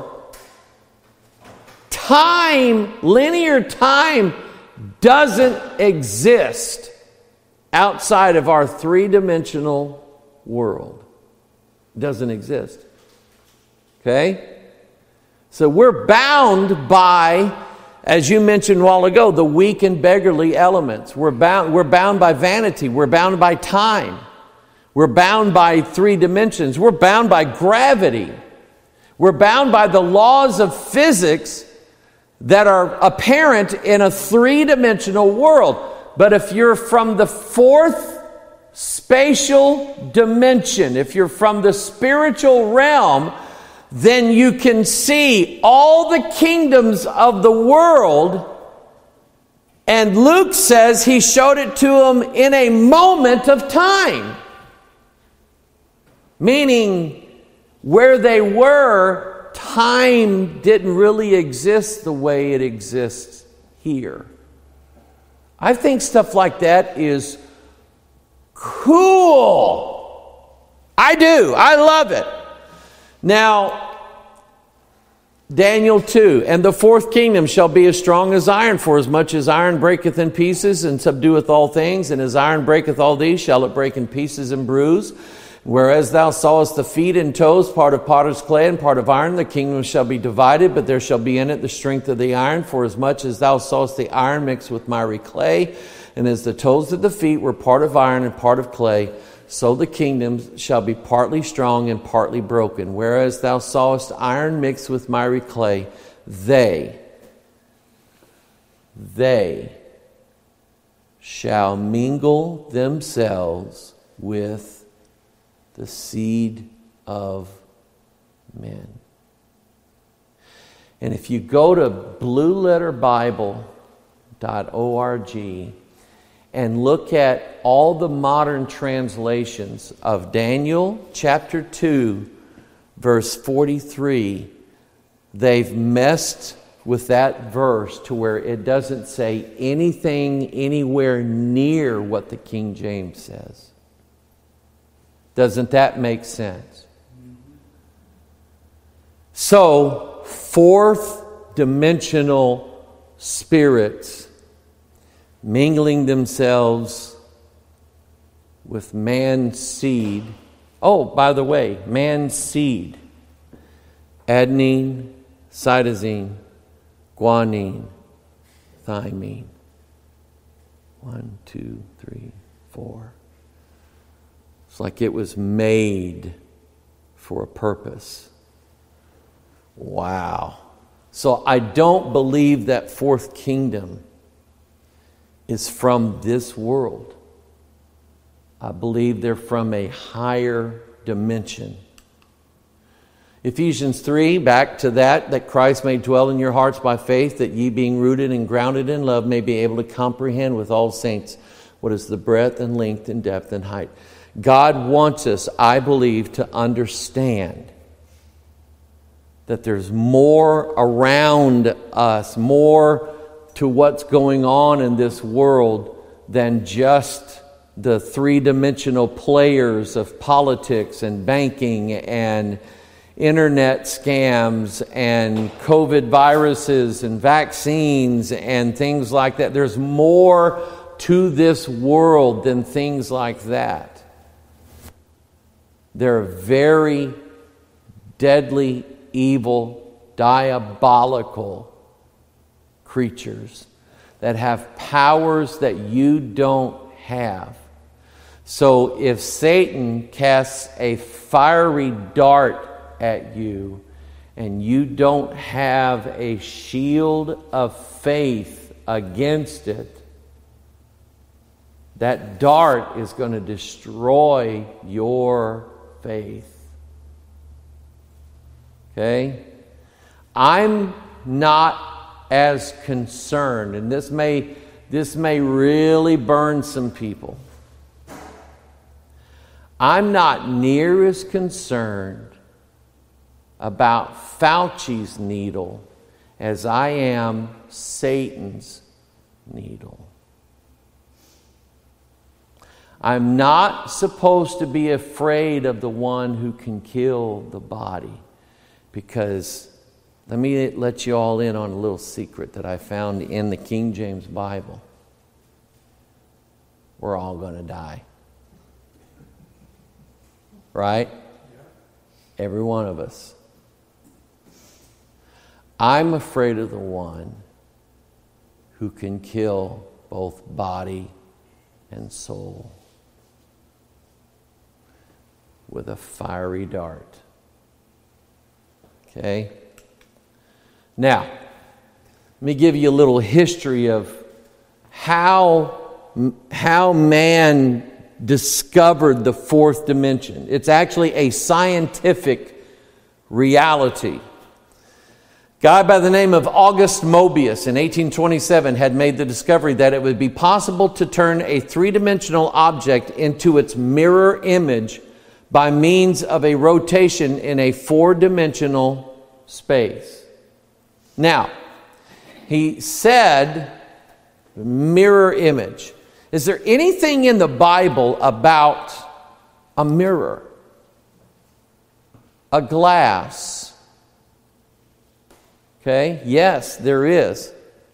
time, linear time, doesn't exist outside of our 3-dimensional world. It doesn't exist. Okay? So we're bound by, as you mentioned a while ago, the weak and beggarly elements. We're bound by vanity. We're bound by time. We're bound by 3 dimensions. We're bound by gravity. We're bound by the laws of physics that are apparent in a 3-dimensional world. But if you're from the 4th spatial dimension, if you're from the spiritual realm, then you can see all the kingdoms of the world. And Luke says he showed it to them in a moment of time. Meaning, where they were, time didn't really exist the way it exists here. I think stuff like that is cool. I do. I love it. Now, Daniel 2, and the fourth kingdom shall be as strong as iron, for as much as iron breaketh in pieces and subdueth all things, and as iron breaketh all these, shall it break in pieces and bruise. Whereas thou sawest the feet and toes, part of potter's clay and part of iron, the kingdom shall be divided, but there shall be in it the strength of the iron, for as much as thou sawest the iron mixed with miry clay, and as the toes of the feet were part of iron and part of clay, so the kingdom shall be partly strong and partly broken. Whereas thou sawest iron mixed with miry clay, they shall mingle themselves with the seed of men. And if you go to blueletterbible.org and look at all the modern translations of Daniel chapter 2, verse 43, they've messed with that verse to where it doesn't say anything anywhere near what the King James says. Doesn't that make sense? So, fourth dimensional spirits mingling themselves with man's seed. Oh, by the way, man's seed. Adenine, cytosine, guanine, thymine. 1, 2, 3, 4. It's like it was made for a purpose. Wow. So I don't believe that fourth kingdom is from this world. I believe they're from a higher dimension. Ephesians 3, back to that Christ may dwell in your hearts by faith, that ye being rooted and grounded in love may be able to comprehend with all saints what is the breadth and length and depth and height. God wants us, I believe, to understand that there's more around us, more to what's going on in this world than just the three-dimensional players of politics and banking and internet scams and COVID viruses and vaccines and things like that. There's more to this world than things like that. There are very deadly, evil, diabolical creatures that have powers that you don't have. So if Satan casts a fiery dart at you and you don't have a shield of faith against it, that dart is going to destroy your faith. Okay? I'm not as concerned, and this may really burn some people. I'm not near as concerned about Fauci's needle as I am Satan's needle. I'm not supposed to be afraid of the one who can kill the body, because let me let you all in on a little secret that I found in the King James Bible. We're all going to die. Right? Every one of us. I'm afraid of the one who can kill both body and soul with a fiery dart. Okay? Now, let me give you a little history of how man discovered the fourth dimension. It's actually a scientific reality. A guy by the name of August Mobius in 1827 had made the discovery that it would be possible to turn a three-dimensional object into its mirror image by means of a rotation in a four-dimensional space. Now, he said mirror image. Is there anything in the Bible about a mirror? A glass? Okay, yes, there is.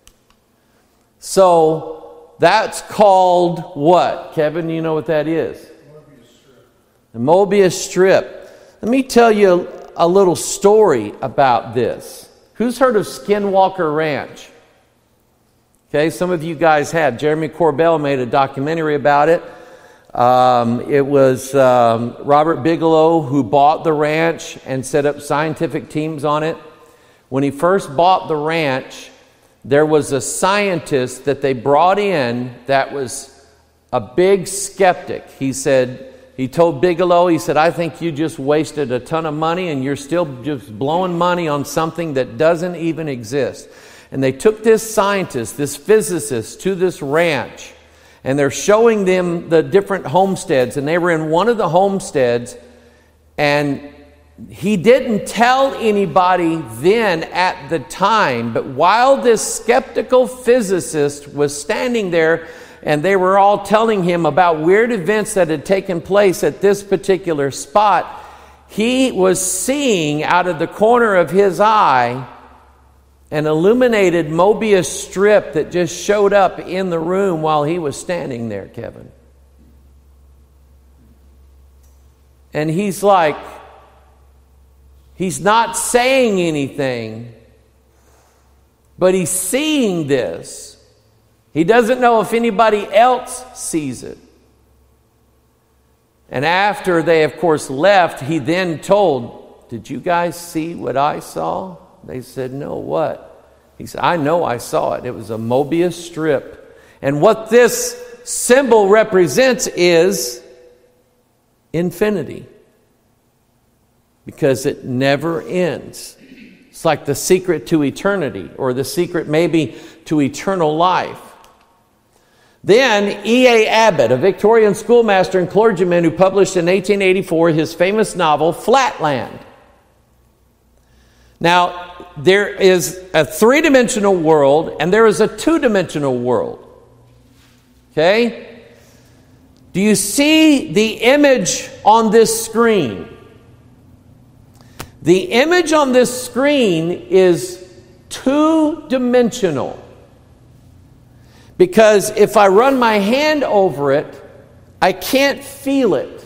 So, that's called what? Kevin, you know what that is? Mobius strip. The Mobius strip. Let me tell you a little story about this. Who's heard of Skinwalker Ranch? Okay, some of you guys have. Jeremy Corbell made a documentary about it. It was Robert Bigelow who bought the ranch and set up scientific teams on it. When he first bought the ranch, there was a scientist that they brought in that was a big skeptic. He told Bigelow, he said, I think you just wasted a ton of money and you're still just blowing money on something that doesn't even exist. And they took this scientist, this physicist, to this ranch, and they're showing them the different homesteads. And they were in one of the homesteads, and he didn't tell anybody then at the time, but while this skeptical physicist was standing there, and they were all telling him about weird events that had taken place at this particular spot, he was seeing out of the corner of his eye an illuminated Mobius strip that just showed up in the room while he was standing there, Kevin. And he's like, he's not saying anything, but he's seeing this. He doesn't know if anybody else sees it. And after they, of course, left, he then told, did you guys see what I saw? They said, no, what? He said, I know I saw it. It was a Mobius strip. And what this symbol represents is infinity. Because it never ends. It's like the secret to eternity, or the secret maybe to eternal life. Then E.A. Abbott, a Victorian schoolmaster and clergyman who published in 1884 his famous novel, Flatland. Now, there is a three-dimensional world and there is a two-dimensional world. Okay? Do you see the image on this screen? The image on this screen is two-dimensional. Because if I run my hand over it, I can't feel it.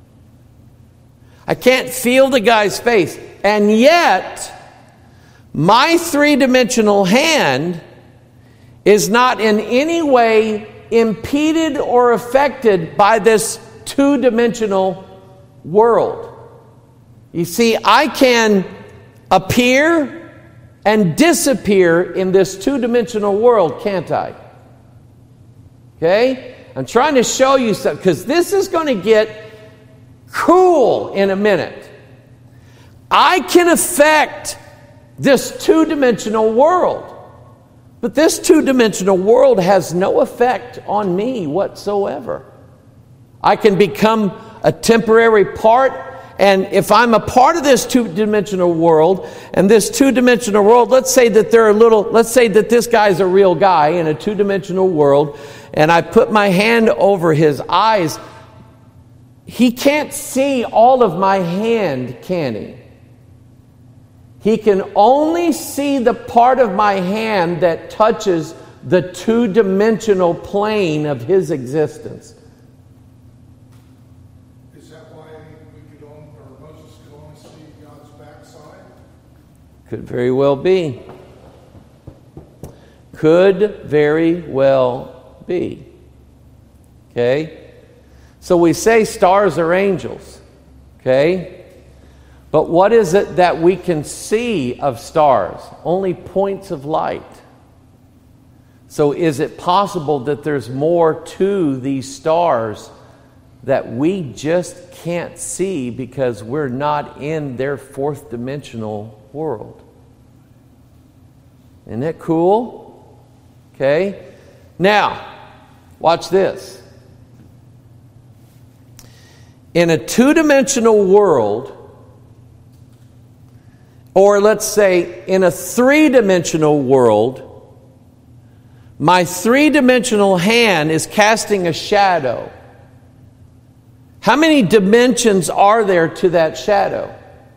I can't feel the guy's face. And yet, my three-dimensional hand is not in any way impeded or affected by this two-dimensional world. You see, I can appear and disappear in this two-dimensional world, can't I? Okay? I'm trying to show you something, because this is going to get cool in a minute. I can affect this two-dimensional world, but this two-dimensional world has no effect on me whatsoever. I can become a temporary part, and if I'm a part of this two-dimensional world, and this two-dimensional world, let's say that this guy's a real guy in a two-dimensional world, and I put my hand over his eyes, he can't see all of my hand, can he? He can only see the part of my hand that touches the two-dimensional plane of his existence. Is that why Moses could only see God's backside? Could very well be. Could very well be. Okay? So we say stars are angels. Okay? But what is it that we can see of stars? Only points of light. So is it possible that there's more to these stars than we can see? Could very well be. that we just can't see because we're not in their fourth dimensional world. Isn't that cool? Okay. Now, watch this. In a two-dimensional world, or let's say in a three-dimensional world, my three-dimensional hand is casting a shadow. How many dimensions are there to that shadow?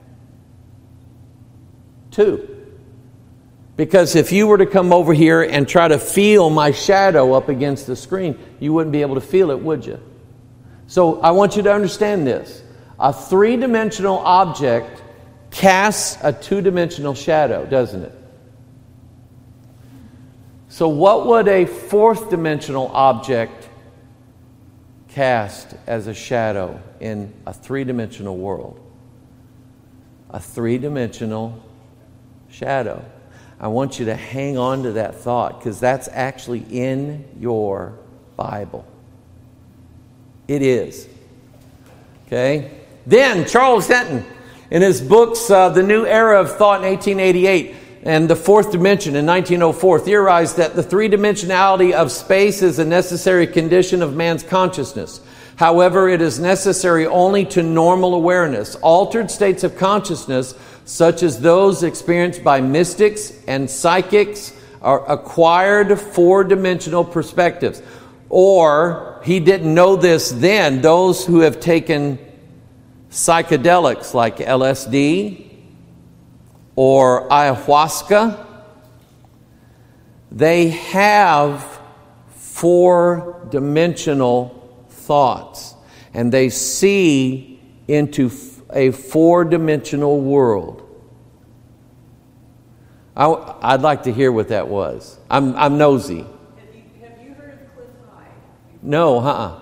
2. Because if you were to come over here and try to feel my shadow up against the screen, you wouldn't be able to feel it, would you? So I want you to understand this. A three-dimensional object casts a two-dimensional shadow, doesn't it? So what would a fourth-dimensional object cast as a shadow in a three-dimensional world? A three-dimensional shadow. I want you to hang on to that thought because that's actually in your Bible. It is. Okay? Then Charles Denton, in his books, The New Era of Thought in 1888 and The Fourth Dimension in 1904, theorized that the three-dimensionality of space is a necessary condition of man's consciousness. However, it is necessary only to normal awareness. Altered states of consciousness, such as those experienced by mystics and psychics, are acquired four-dimensional perspectives. Or, he didn't know this then, those who have taken psychedelics like LSD or ayahuasca, they have four-dimensional thoughts. And they see into a four-dimensional world. I'd like to hear what that was. I'm nosy. Have you heard of Cliff High? No,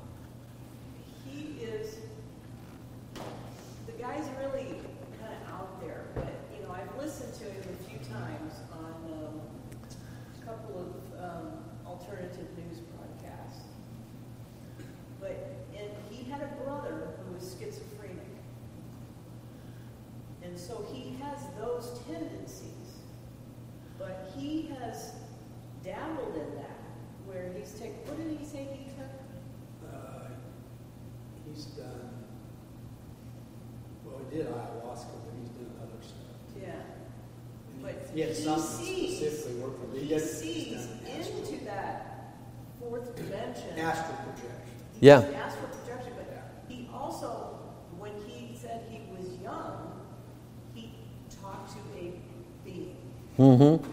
He is, the guy's really kind of out there, but, I've listened to him a few times on a couple of alternative news broadcasts. And he had a brother who was schizophrenic. And so he has those tendencies. But he has dabbled in that, where he's taken, what did he say he took? He's done, well, he did ayahuasca, but he's done other stuff. Yeah. But He had he something sees, specifically work for he sees into that fourth dimension. astral projection. Yeah. Astral projection, but he also, when he said he was young, he talked to a being. Mm-hmm.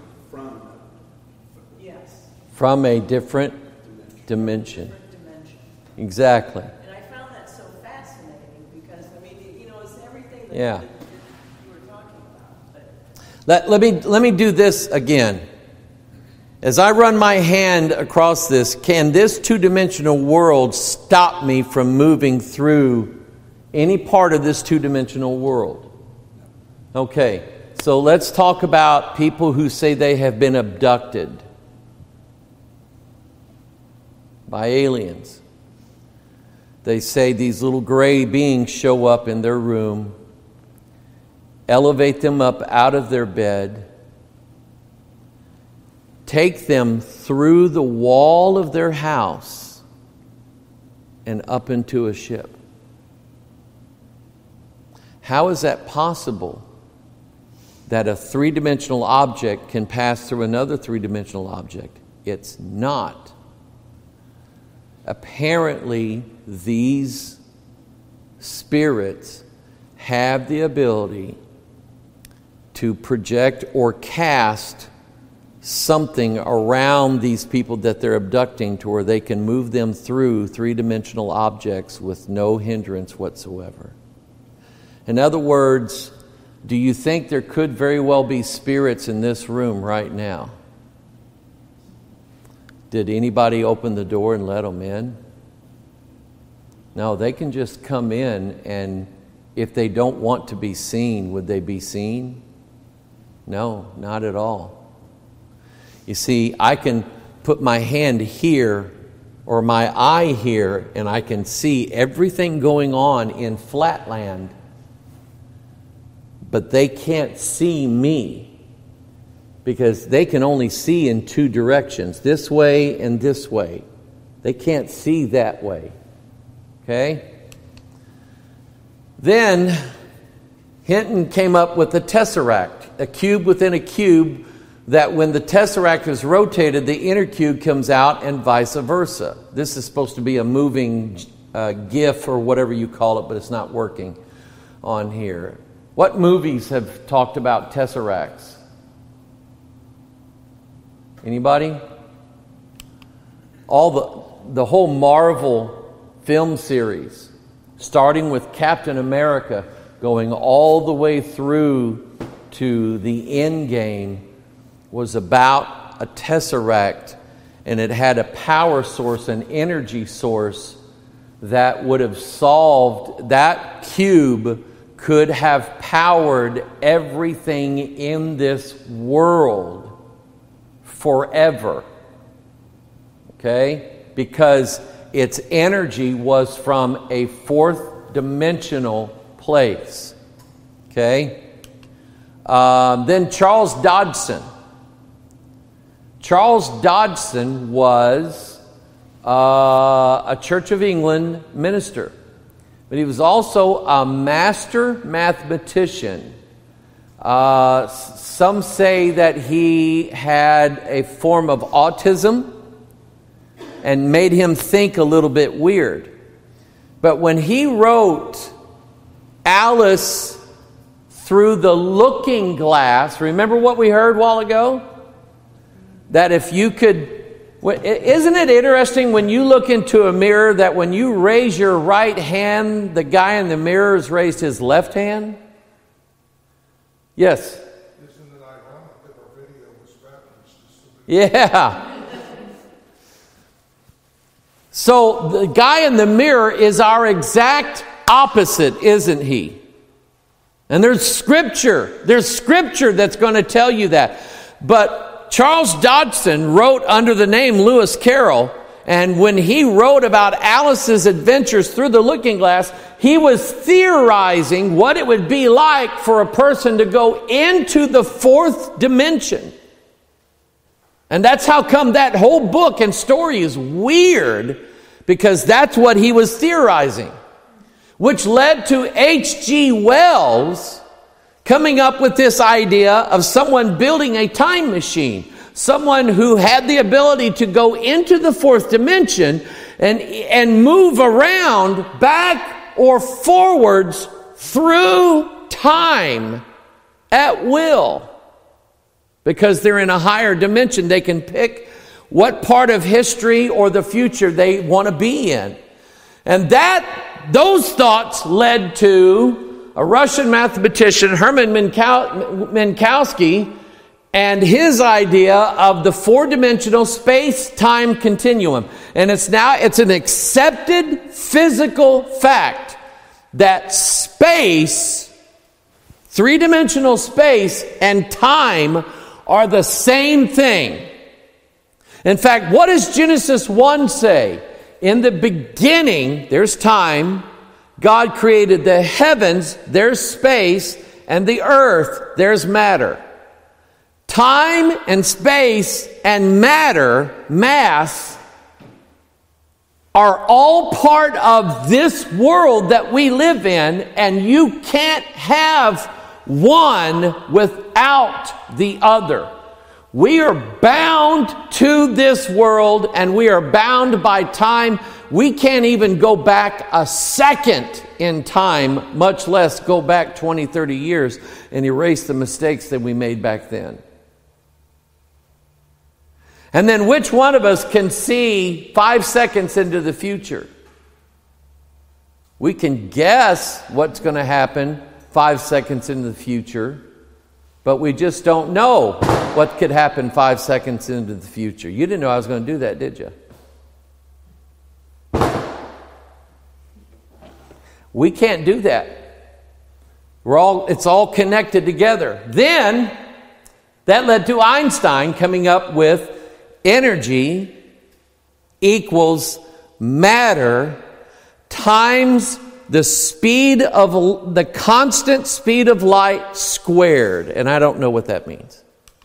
Yes. From a different dimension. Different dimension. Exactly. And I found that so fascinating because, it's everything that Yeah. you were talking about. But Let me do this again. As I run my hand across this, can this two-dimensional world stop me from moving through any part of this two-dimensional world? Okay, so let's talk about people who say they have been abducted by aliens. They say these little gray beings show up in their room, elevate them up out of their bed, take them through the wall of their house and up into a ship. How is that possible that a three-dimensional object can pass through another three-dimensional object? It's not. Apparently, these spirits have the ability to project or cast something around these people that they're abducting to where they can move them through three-dimensional objects with no hindrance whatsoever. In other words, do you think there could very well be spirits in this room right now? Did anybody open the door and let them in? No, they can just come in, and if they don't want to be seen, would they be seen? No, not at all. You see, I can put my hand here or my eye here, and I can see everything going on in flatland, but they can't see me because they can only see in two directions, this way and this way. They can't see that way. Okay? Then Hinton came up with the tesseract, a cube within a cube, that when the tesseract is rotated, the inner cube comes out and vice versa. This is supposed to be a moving GIF or whatever you call it, but it's not working on here. What movies have talked about tesseracts? Anybody? All the whole Marvel film series, starting with Captain America, going all the way through to the end game, was about a tesseract, and it had a power source, an energy source that would have solved, that cube could have powered everything in this world forever. Okay? Because its energy was from a fourth dimensional place. Okay? Then Charles Dodson. Charles Dodson was a Church of England minister, but he was also a master mathematician. Some say that he had a form of autism and made him think a little bit weird. But when he wrote Alice Through the Looking Glass, remember what we heard a while ago? That if you could, isn't it interesting when you look into a mirror that when you raise your right hand, the guy in the mirror has raised his left hand? Yes. Isn't it ironic that our video was backwards? Yeah. So the guy in the mirror is our exact opposite, isn't he? And there's scripture that's going to tell you that. But Charles Dodson wrote under the name Lewis Carroll, and when he wrote about Alice's adventures through the looking glass, he was theorizing what it would be like for a person to go into the fourth dimension. And that's how come that whole book and story is weird, because that's what he was theorizing, which led to H.G. Wells coming up with this idea of someone building a time machine, someone who had the ability to go into the fourth dimension and move around back or forwards through time at will. Because they're in a higher dimension, they can pick what part of history or the future they want to be in. And those thoughts led to a Russian mathematician, Hermann Minkowski, and his idea of the four-dimensional space-time continuum. And it's an accepted physical fact that space, three-dimensional space and time are the same thing. In fact, what does Genesis 1 say? In the beginning, there's time. God created the heavens, there's space, and the earth, there's matter. Time and space and matter, mass, are all part of this world that we live in, and you can't have one without the other. We are bound to this world, and we are bound by time. We can't even go back a second in time, much less go back 20, 30 years and erase the mistakes that we made back then. And then which one of us can see 5 seconds into the future? We can guess what's going to happen 5 seconds into the future, but we just don't know what could happen 5 seconds into the future. You didn't know I was going to do that, did you? We can't do that. It's all connected together. Then that led to Einstein coming up with energy equals matter times the constant speed of light squared. And I don't know what that means.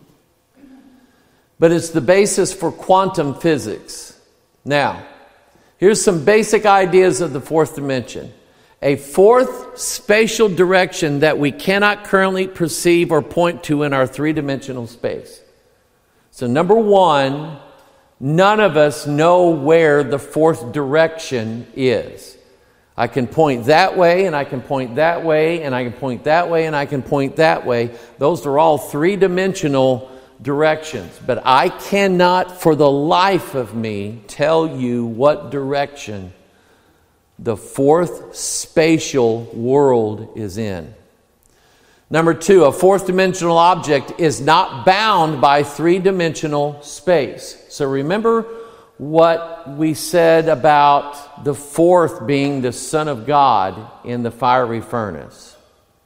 But it's the basis for quantum physics. Now, here's some basic ideas of the fourth dimension. A fourth spatial direction that we cannot currently perceive or point to in our three-dimensional space. So number one, none of us know where the fourth direction is. I can point that way, and I can point that way, and I can point that way, and I can point that way. Those are all three-dimensional directions. But I cannot, for the life of me, tell you what direction the fourth spatial world is in. Number two, a fourth-dimensional object is not bound by three-dimensional space. So remember what we said about the fourth being the Son of God in the fiery furnace.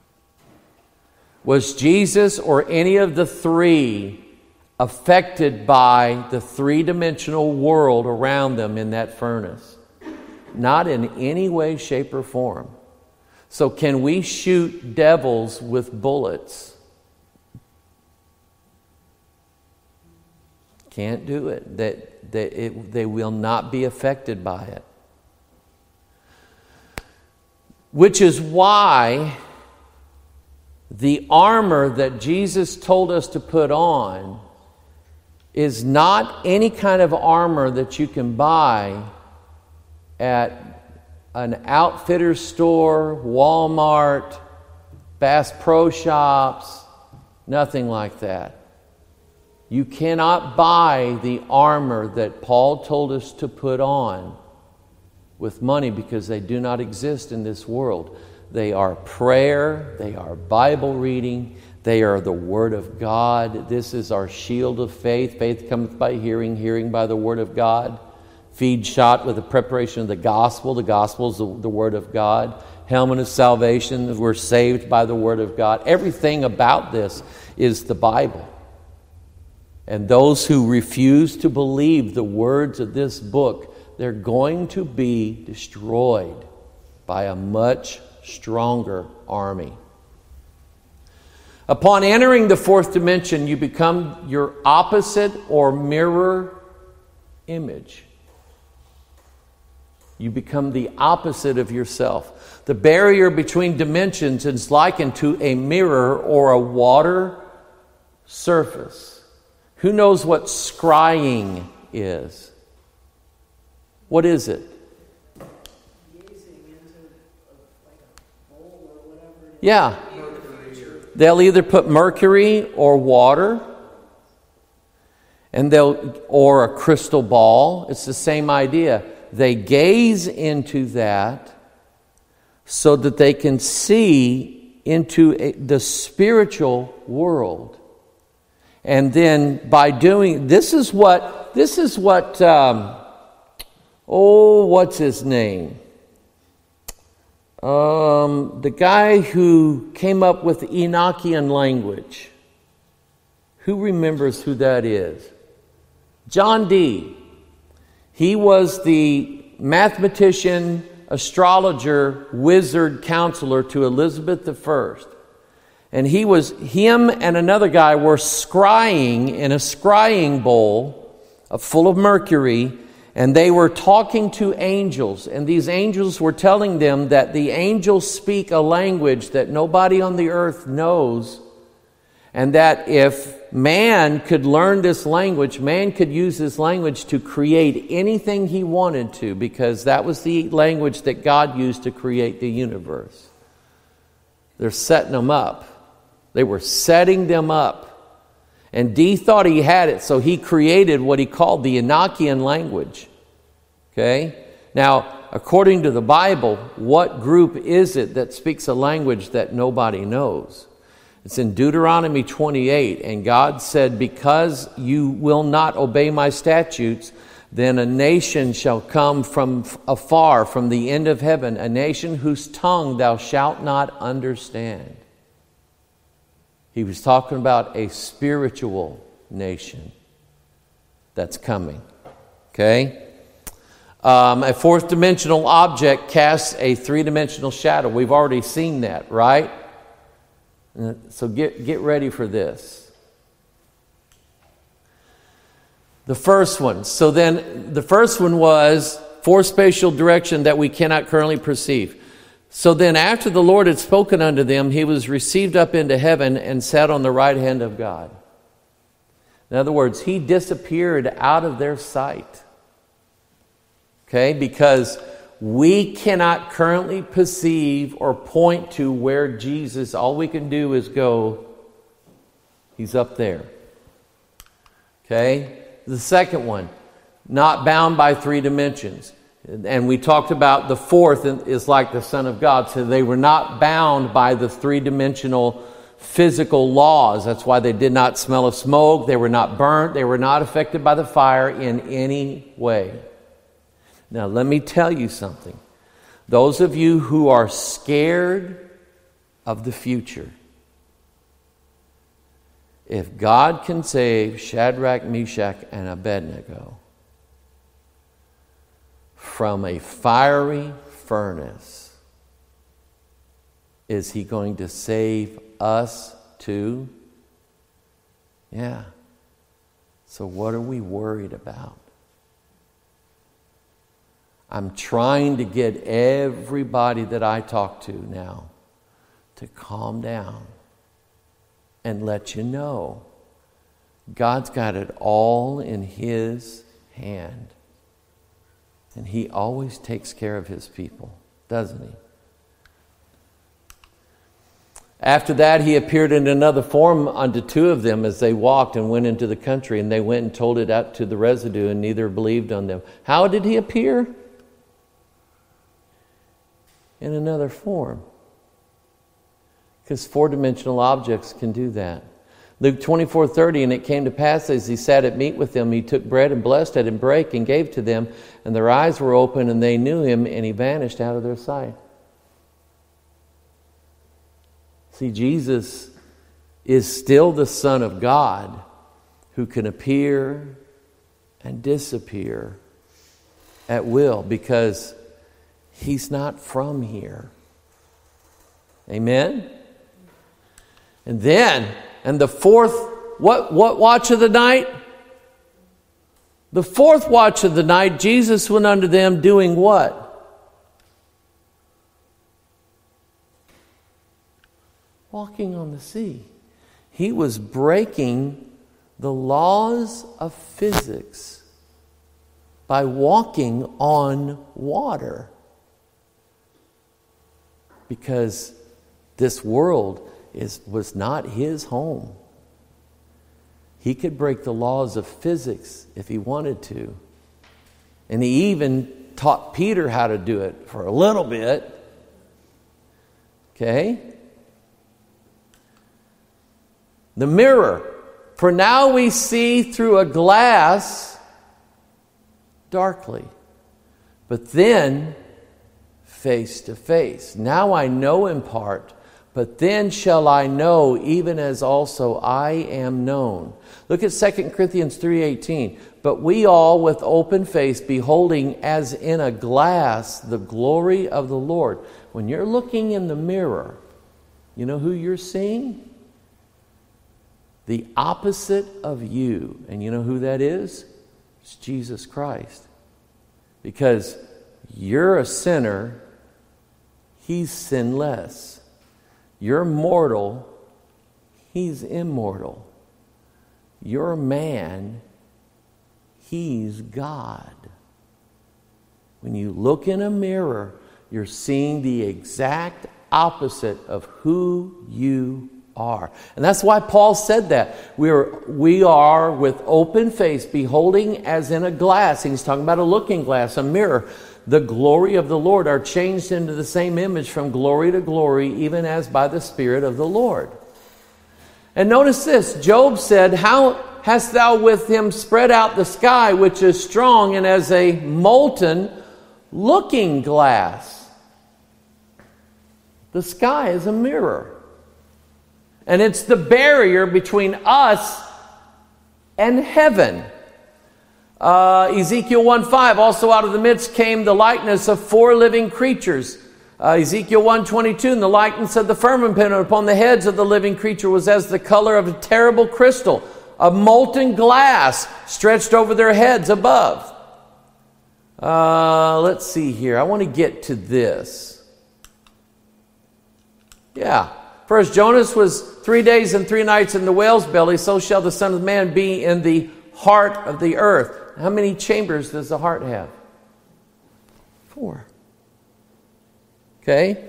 Was Jesus or any of the three affected by the three-dimensional world around them in that furnace? Not in any way, shape, or form. So can we shoot devils with bullets? Can't do it. They will not be affected by it. Which is why the armor that Jesus told us to put on is not any kind of armor that you can buy at an outfitter's store, Walmart, Bass Pro Shops, nothing like that. You cannot buy the armor that Paul told us to put on with money because they do not exist in this world. They are prayer, they are Bible reading, they are the Word of God. This is our shield of faith. Faith cometh by hearing, hearing by the Word of God. Feed shot with the preparation of the gospel. The gospel is the Word of God. Helmet of salvation. We're saved by the Word of God. Everything about this is the Bible. And those who refuse to believe the words of this book, they're going to be destroyed by a much stronger army. Upon entering the fourth dimension, you become your opposite or mirror image. You become the opposite of yourself. The barrier between dimensions is likened to a mirror or a water surface. Who knows what scrying is? What is it? Gazing into like a bowl or whatever it is. Yeah. They'll either put mercury or water, and or a crystal ball. It's the same idea. They gaze into that so that they can see into the spiritual world. And then by doing what's his name? The guy who came up with the Enochian language. Who remembers who that is? John Dee. He was the mathematician, astrologer, wizard, counselor to Elizabeth I. And him and another guy were scrying in a scrying bowl full of mercury, and they were talking to angels. And these angels were telling them that the angels speak a language that nobody on the earth knows, and that if man could learn this language, man could use this language to create anything he wanted to, because that was the language that God used to create the universe. They're setting them up. They were setting them up. And Dee thought he had it, so he created what he called the Enochian language. Okay? Now, according to the Bible, what group is it that speaks a language that nobody knows? It's in Deuteronomy 28, and God said, because you will not obey my statutes, then a nation shall come from afar, from the end of heaven, a nation whose tongue thou shalt not understand. He was talking about a spiritual nation that's coming. Okay? A fourth dimensional object casts a three-dimensional shadow. We've already seen that, right? So get ready for this. The first one. So then the first one was fourth spatial direction that we cannot currently perceive. So then after the Lord had spoken unto them, he was received up into heaven and sat on the right hand of God. In other words, he disappeared out of their sight. Okay, because we cannot currently perceive or point to where Jesus, all we can do is go, he's up there. Okay, the second one, not bound by three dimensions. And we talked about the fourth is like the Son of God. So they were not bound by the three-dimensional physical laws. That's why they did not smell of smoke. They were not burnt. They were not affected by the fire in any way. Now, let me tell you something. Those of you who are scared of the future, if God can save Shadrach, Meshach, and Abednego from a fiery furnace, is he going to save us too? Yeah. So what are we worried about? I'm trying to get everybody that I talk to now to calm down and let you know God's got it all in his hand. And he always takes care of his people, doesn't he? After that, he appeared in another form unto two of them as they walked and went into the country, and they went and told it out to the residue, and neither believed on them. How did he appear? In another form. Because four-dimensional objects can do that. Luke 24:30, and it came to pass as he sat at meat with them, he took bread and blessed it and brake and gave to them, and their eyes were open and they knew him, and he vanished out of their sight. See, Jesus is still the Son of God who can appear and disappear at will because he's not from here. Amen? And then, and the fourth, what watch of the night? The fourth watch of the night, Jesus went unto them doing what? Walking on the sea. He was breaking the laws of physics by walking on water. Because this world was not his home. He could break the laws of physics if he wanted to. And he even taught Peter how to do it for a little bit. Okay? The mirror. For now we see through a glass darkly, but then face to face. Now I know in part, but then shall I know, even as also I am known. Look at 2 Corinthians 3:18. But we all with open face, beholding as in a glass the glory of the Lord. When you're looking in the mirror, you know who you're seeing? The opposite of you. And you know who that is? It's Jesus Christ. Because you're a sinner, he's sinless. You're mortal, he's immortal. You're man, he's God. When you look in a mirror, you're seeing the exact opposite of who you are. And that's why Paul said that. We are with open face, beholding as in a glass. He's talking about a looking glass, a mirror. The glory of the Lord are changed into the same image from glory to glory, even as by the Spirit of the Lord. And notice this. Job said, how hast thou with him spread out the sky, which is strong and as a molten looking glass? The sky is a mirror. And it's the barrier between us and heaven. Ezekiel 1:5, also out of the midst came the likeness of 4 living creatures. Ezekiel 1:22, and the likeness of the firmament upon the heads of the living creature was as the color of a terrible crystal, of molten glass stretched over their heads above. Let's see here. I want to get to this. Yeah. For as Jonas was 3 days and 3 nights in the whale's belly, so shall the Son of Man be in the heart of the earth. How many chambers does the heart have? 4. Okay.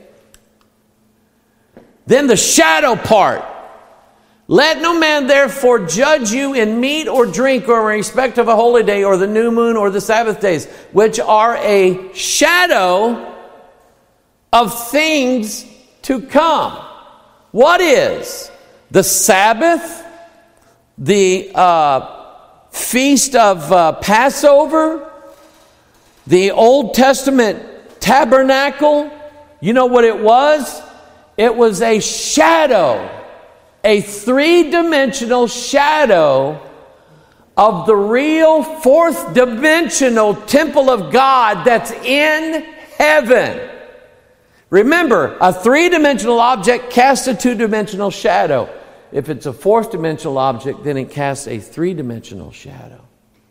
Then the shadow part. Let no man therefore judge you in meat or drink or in respect of a holy day or the new moon or the Sabbath days, which are a shadow of things to come. What is? The Sabbath, the feast of Passover, the Old Testament tabernacle. You know what it was? It was a shadow, a 3-dimensional shadow of the real 4th-dimensional temple of God that's in heaven. Remember, a 3-dimensional object casts a 2-dimensional shadow. If it's a 4th-dimensional object, then it casts a 3-dimensional shadow.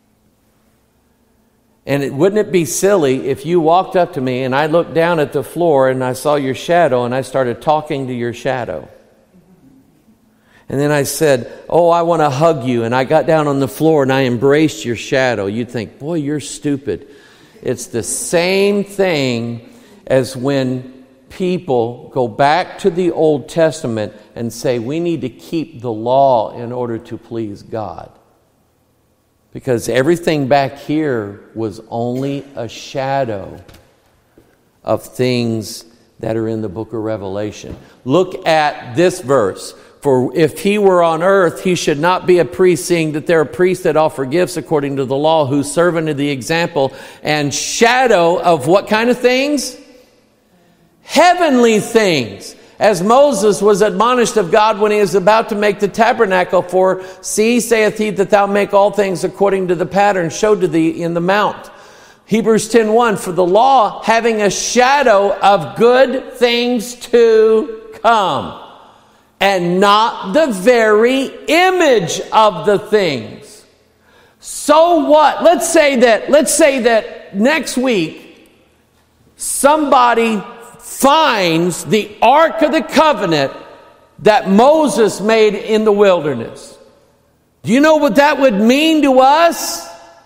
And wouldn't it be silly if you walked up to me and I looked down at the floor and I saw your shadow and I started talking to your shadow? And then I said, oh, I want to hug you. And I got down on the floor and I embraced your shadow. You'd think, boy, you're stupid. It's the same thing as when people go back to the Old Testament and say, we need to keep the law in order to please God. Because everything back here was only a shadow of things that are in the book of Revelation. Look at this verse. For if he were on earth, he should not be a priest, seeing that there are priests that offer gifts according to the law, who serve unto the example and shadow of what kind of things? Heavenly things. As Moses was admonished of God when he was about to make the tabernacle, for see, saith he, that thou make all things according to the pattern showed to thee in the mount. Hebrews 10:1, for the law having a shadow of good things to come, and not the very image of the things. So what? Let's say that next week somebody finds the Ark of the Covenant that Moses made in the wilderness. Do you know what that would mean to us?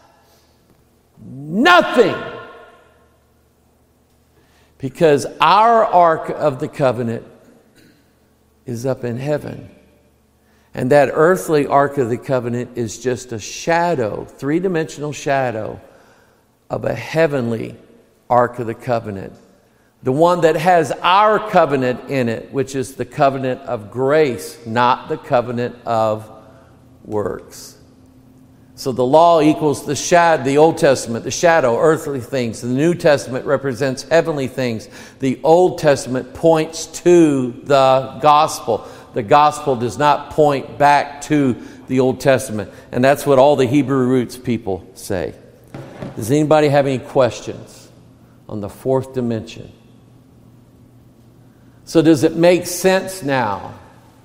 Nothing. Because our Ark of the Covenant is up in heaven. And that earthly Ark of the Covenant is just a shadow, 3-dimensional shadow of a heavenly Ark of the Covenant. The one that has our covenant in it, which is the covenant of grace, not the covenant of works. So the law equals the shadow, the Old Testament, the shadow, earthly things. The New Testament represents heavenly things. The Old Testament points to the gospel. The gospel does not point back to the Old Testament. And that's what all the Hebrew roots people say. Does anybody have any questions on the 4th dimension? So does it make sense now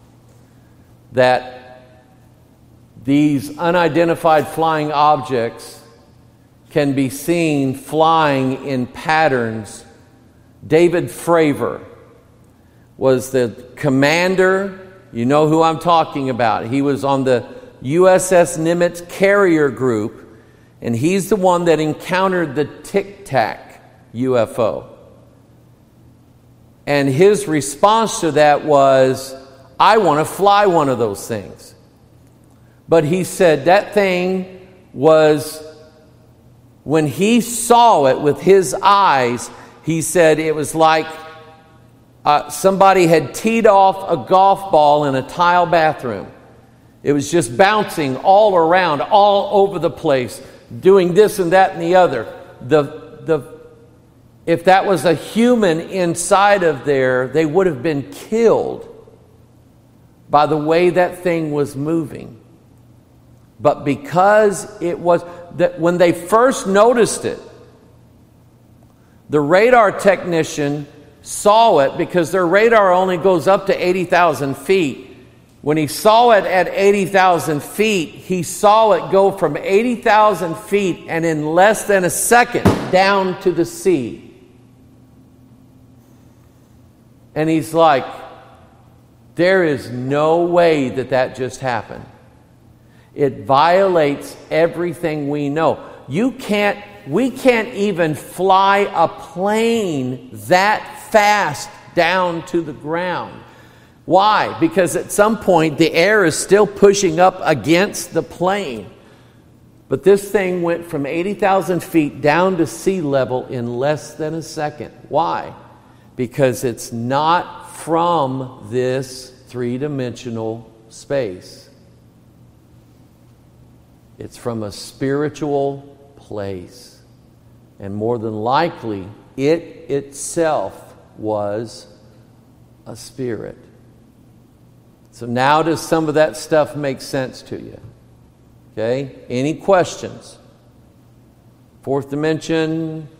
that these unidentified flying objects can be seen flying in patterns? David Fravor was the commander. You know who I'm talking about. He was on the USS Nimitz carrier group, and he's the one that encountered the Tic Tac UFO. And his response to that was, I want to fly one of those things. But he said that thing was, when he saw it with his eyes, he said it was like somebody had teed off a golf ball in a tile bathroom. It was just bouncing all around, all over the place, doing this and that and the other. If that was a human inside of there, they would have been killed by the way that thing was moving. But because it was, that when they first noticed it, the radar technician saw it because their radar only goes up to 80,000 feet. When he saw it at 80,000 feet, he saw it go from 80,000 feet and in less than a second down to the sea. And he's like, there is no way that just happened. It violates everything we know. We can't even fly a plane that fast down to the ground. Why? Because at some point the air is still pushing up against the plane. But this thing went from 80,000 feet down to sea level in less than a second. Why? Because it's not from this three-dimensional space. It's from a spiritual place. And more than likely, it itself was a spirit. So now does some of that stuff make sense to you? Okay? Any questions? Fourth dimension,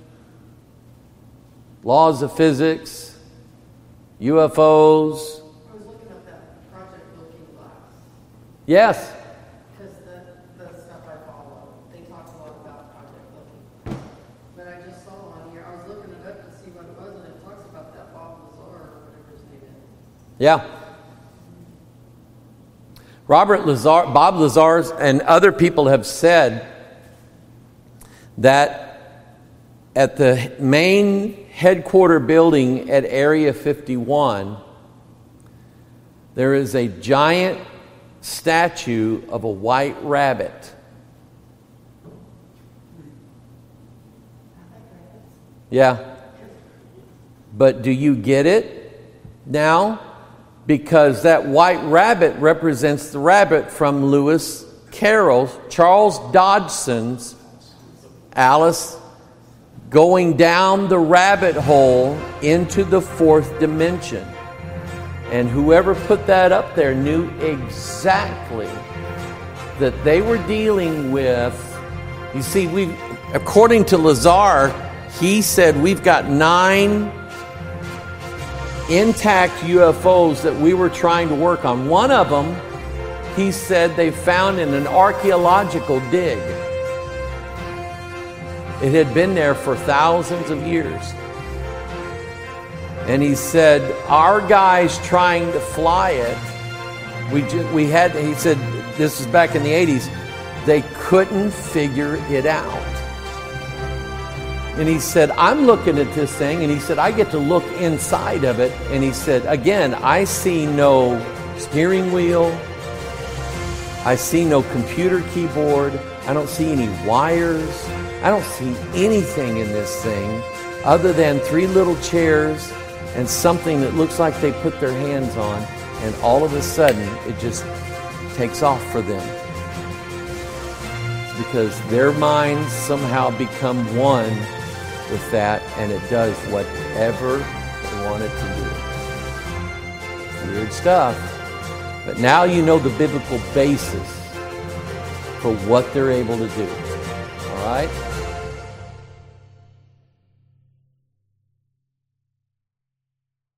laws of physics, UFOs. I was looking at that Project Looking Glass. Yes. Because the stuff I follow, they talk a lot about Project Looking. But I just saw on here, I was looking it up to see what it was, and it talks about that Bob Lazar or whatever his name is. Yeah. Bob Lazar and other people have said that at the main headquarter building at Area 51, there is a giant statue of a white rabbit. Yeah. But do you get it now? Because that white rabbit represents the rabbit from Lewis Carroll's, Charles Dodgson's Alice going down the rabbit hole into the fourth dimension. And whoever put that up there knew exactly that they were dealing with, you see, according to Lazar, he said we've got 9 intact UFOs that we were trying to work on. One of them, he said, they found in an archaeological dig. It had been there for thousands of years. And he said, our guys trying to fly it, he said, this is back in the 80s, they couldn't figure it out. And he said, I'm looking at this thing, and he said, I get to look inside of it. And he said, again, I see no steering wheel. I see no computer keyboard. I don't see any wires. I don't see anything in this thing other than 3 little chairs and something that looks like they put their hands on. And all of a sudden, it just takes off for them. It's because their minds somehow become one with that, and it does whatever they want it to do. Weird stuff. But now you know the biblical basis for what they're able to do. All right?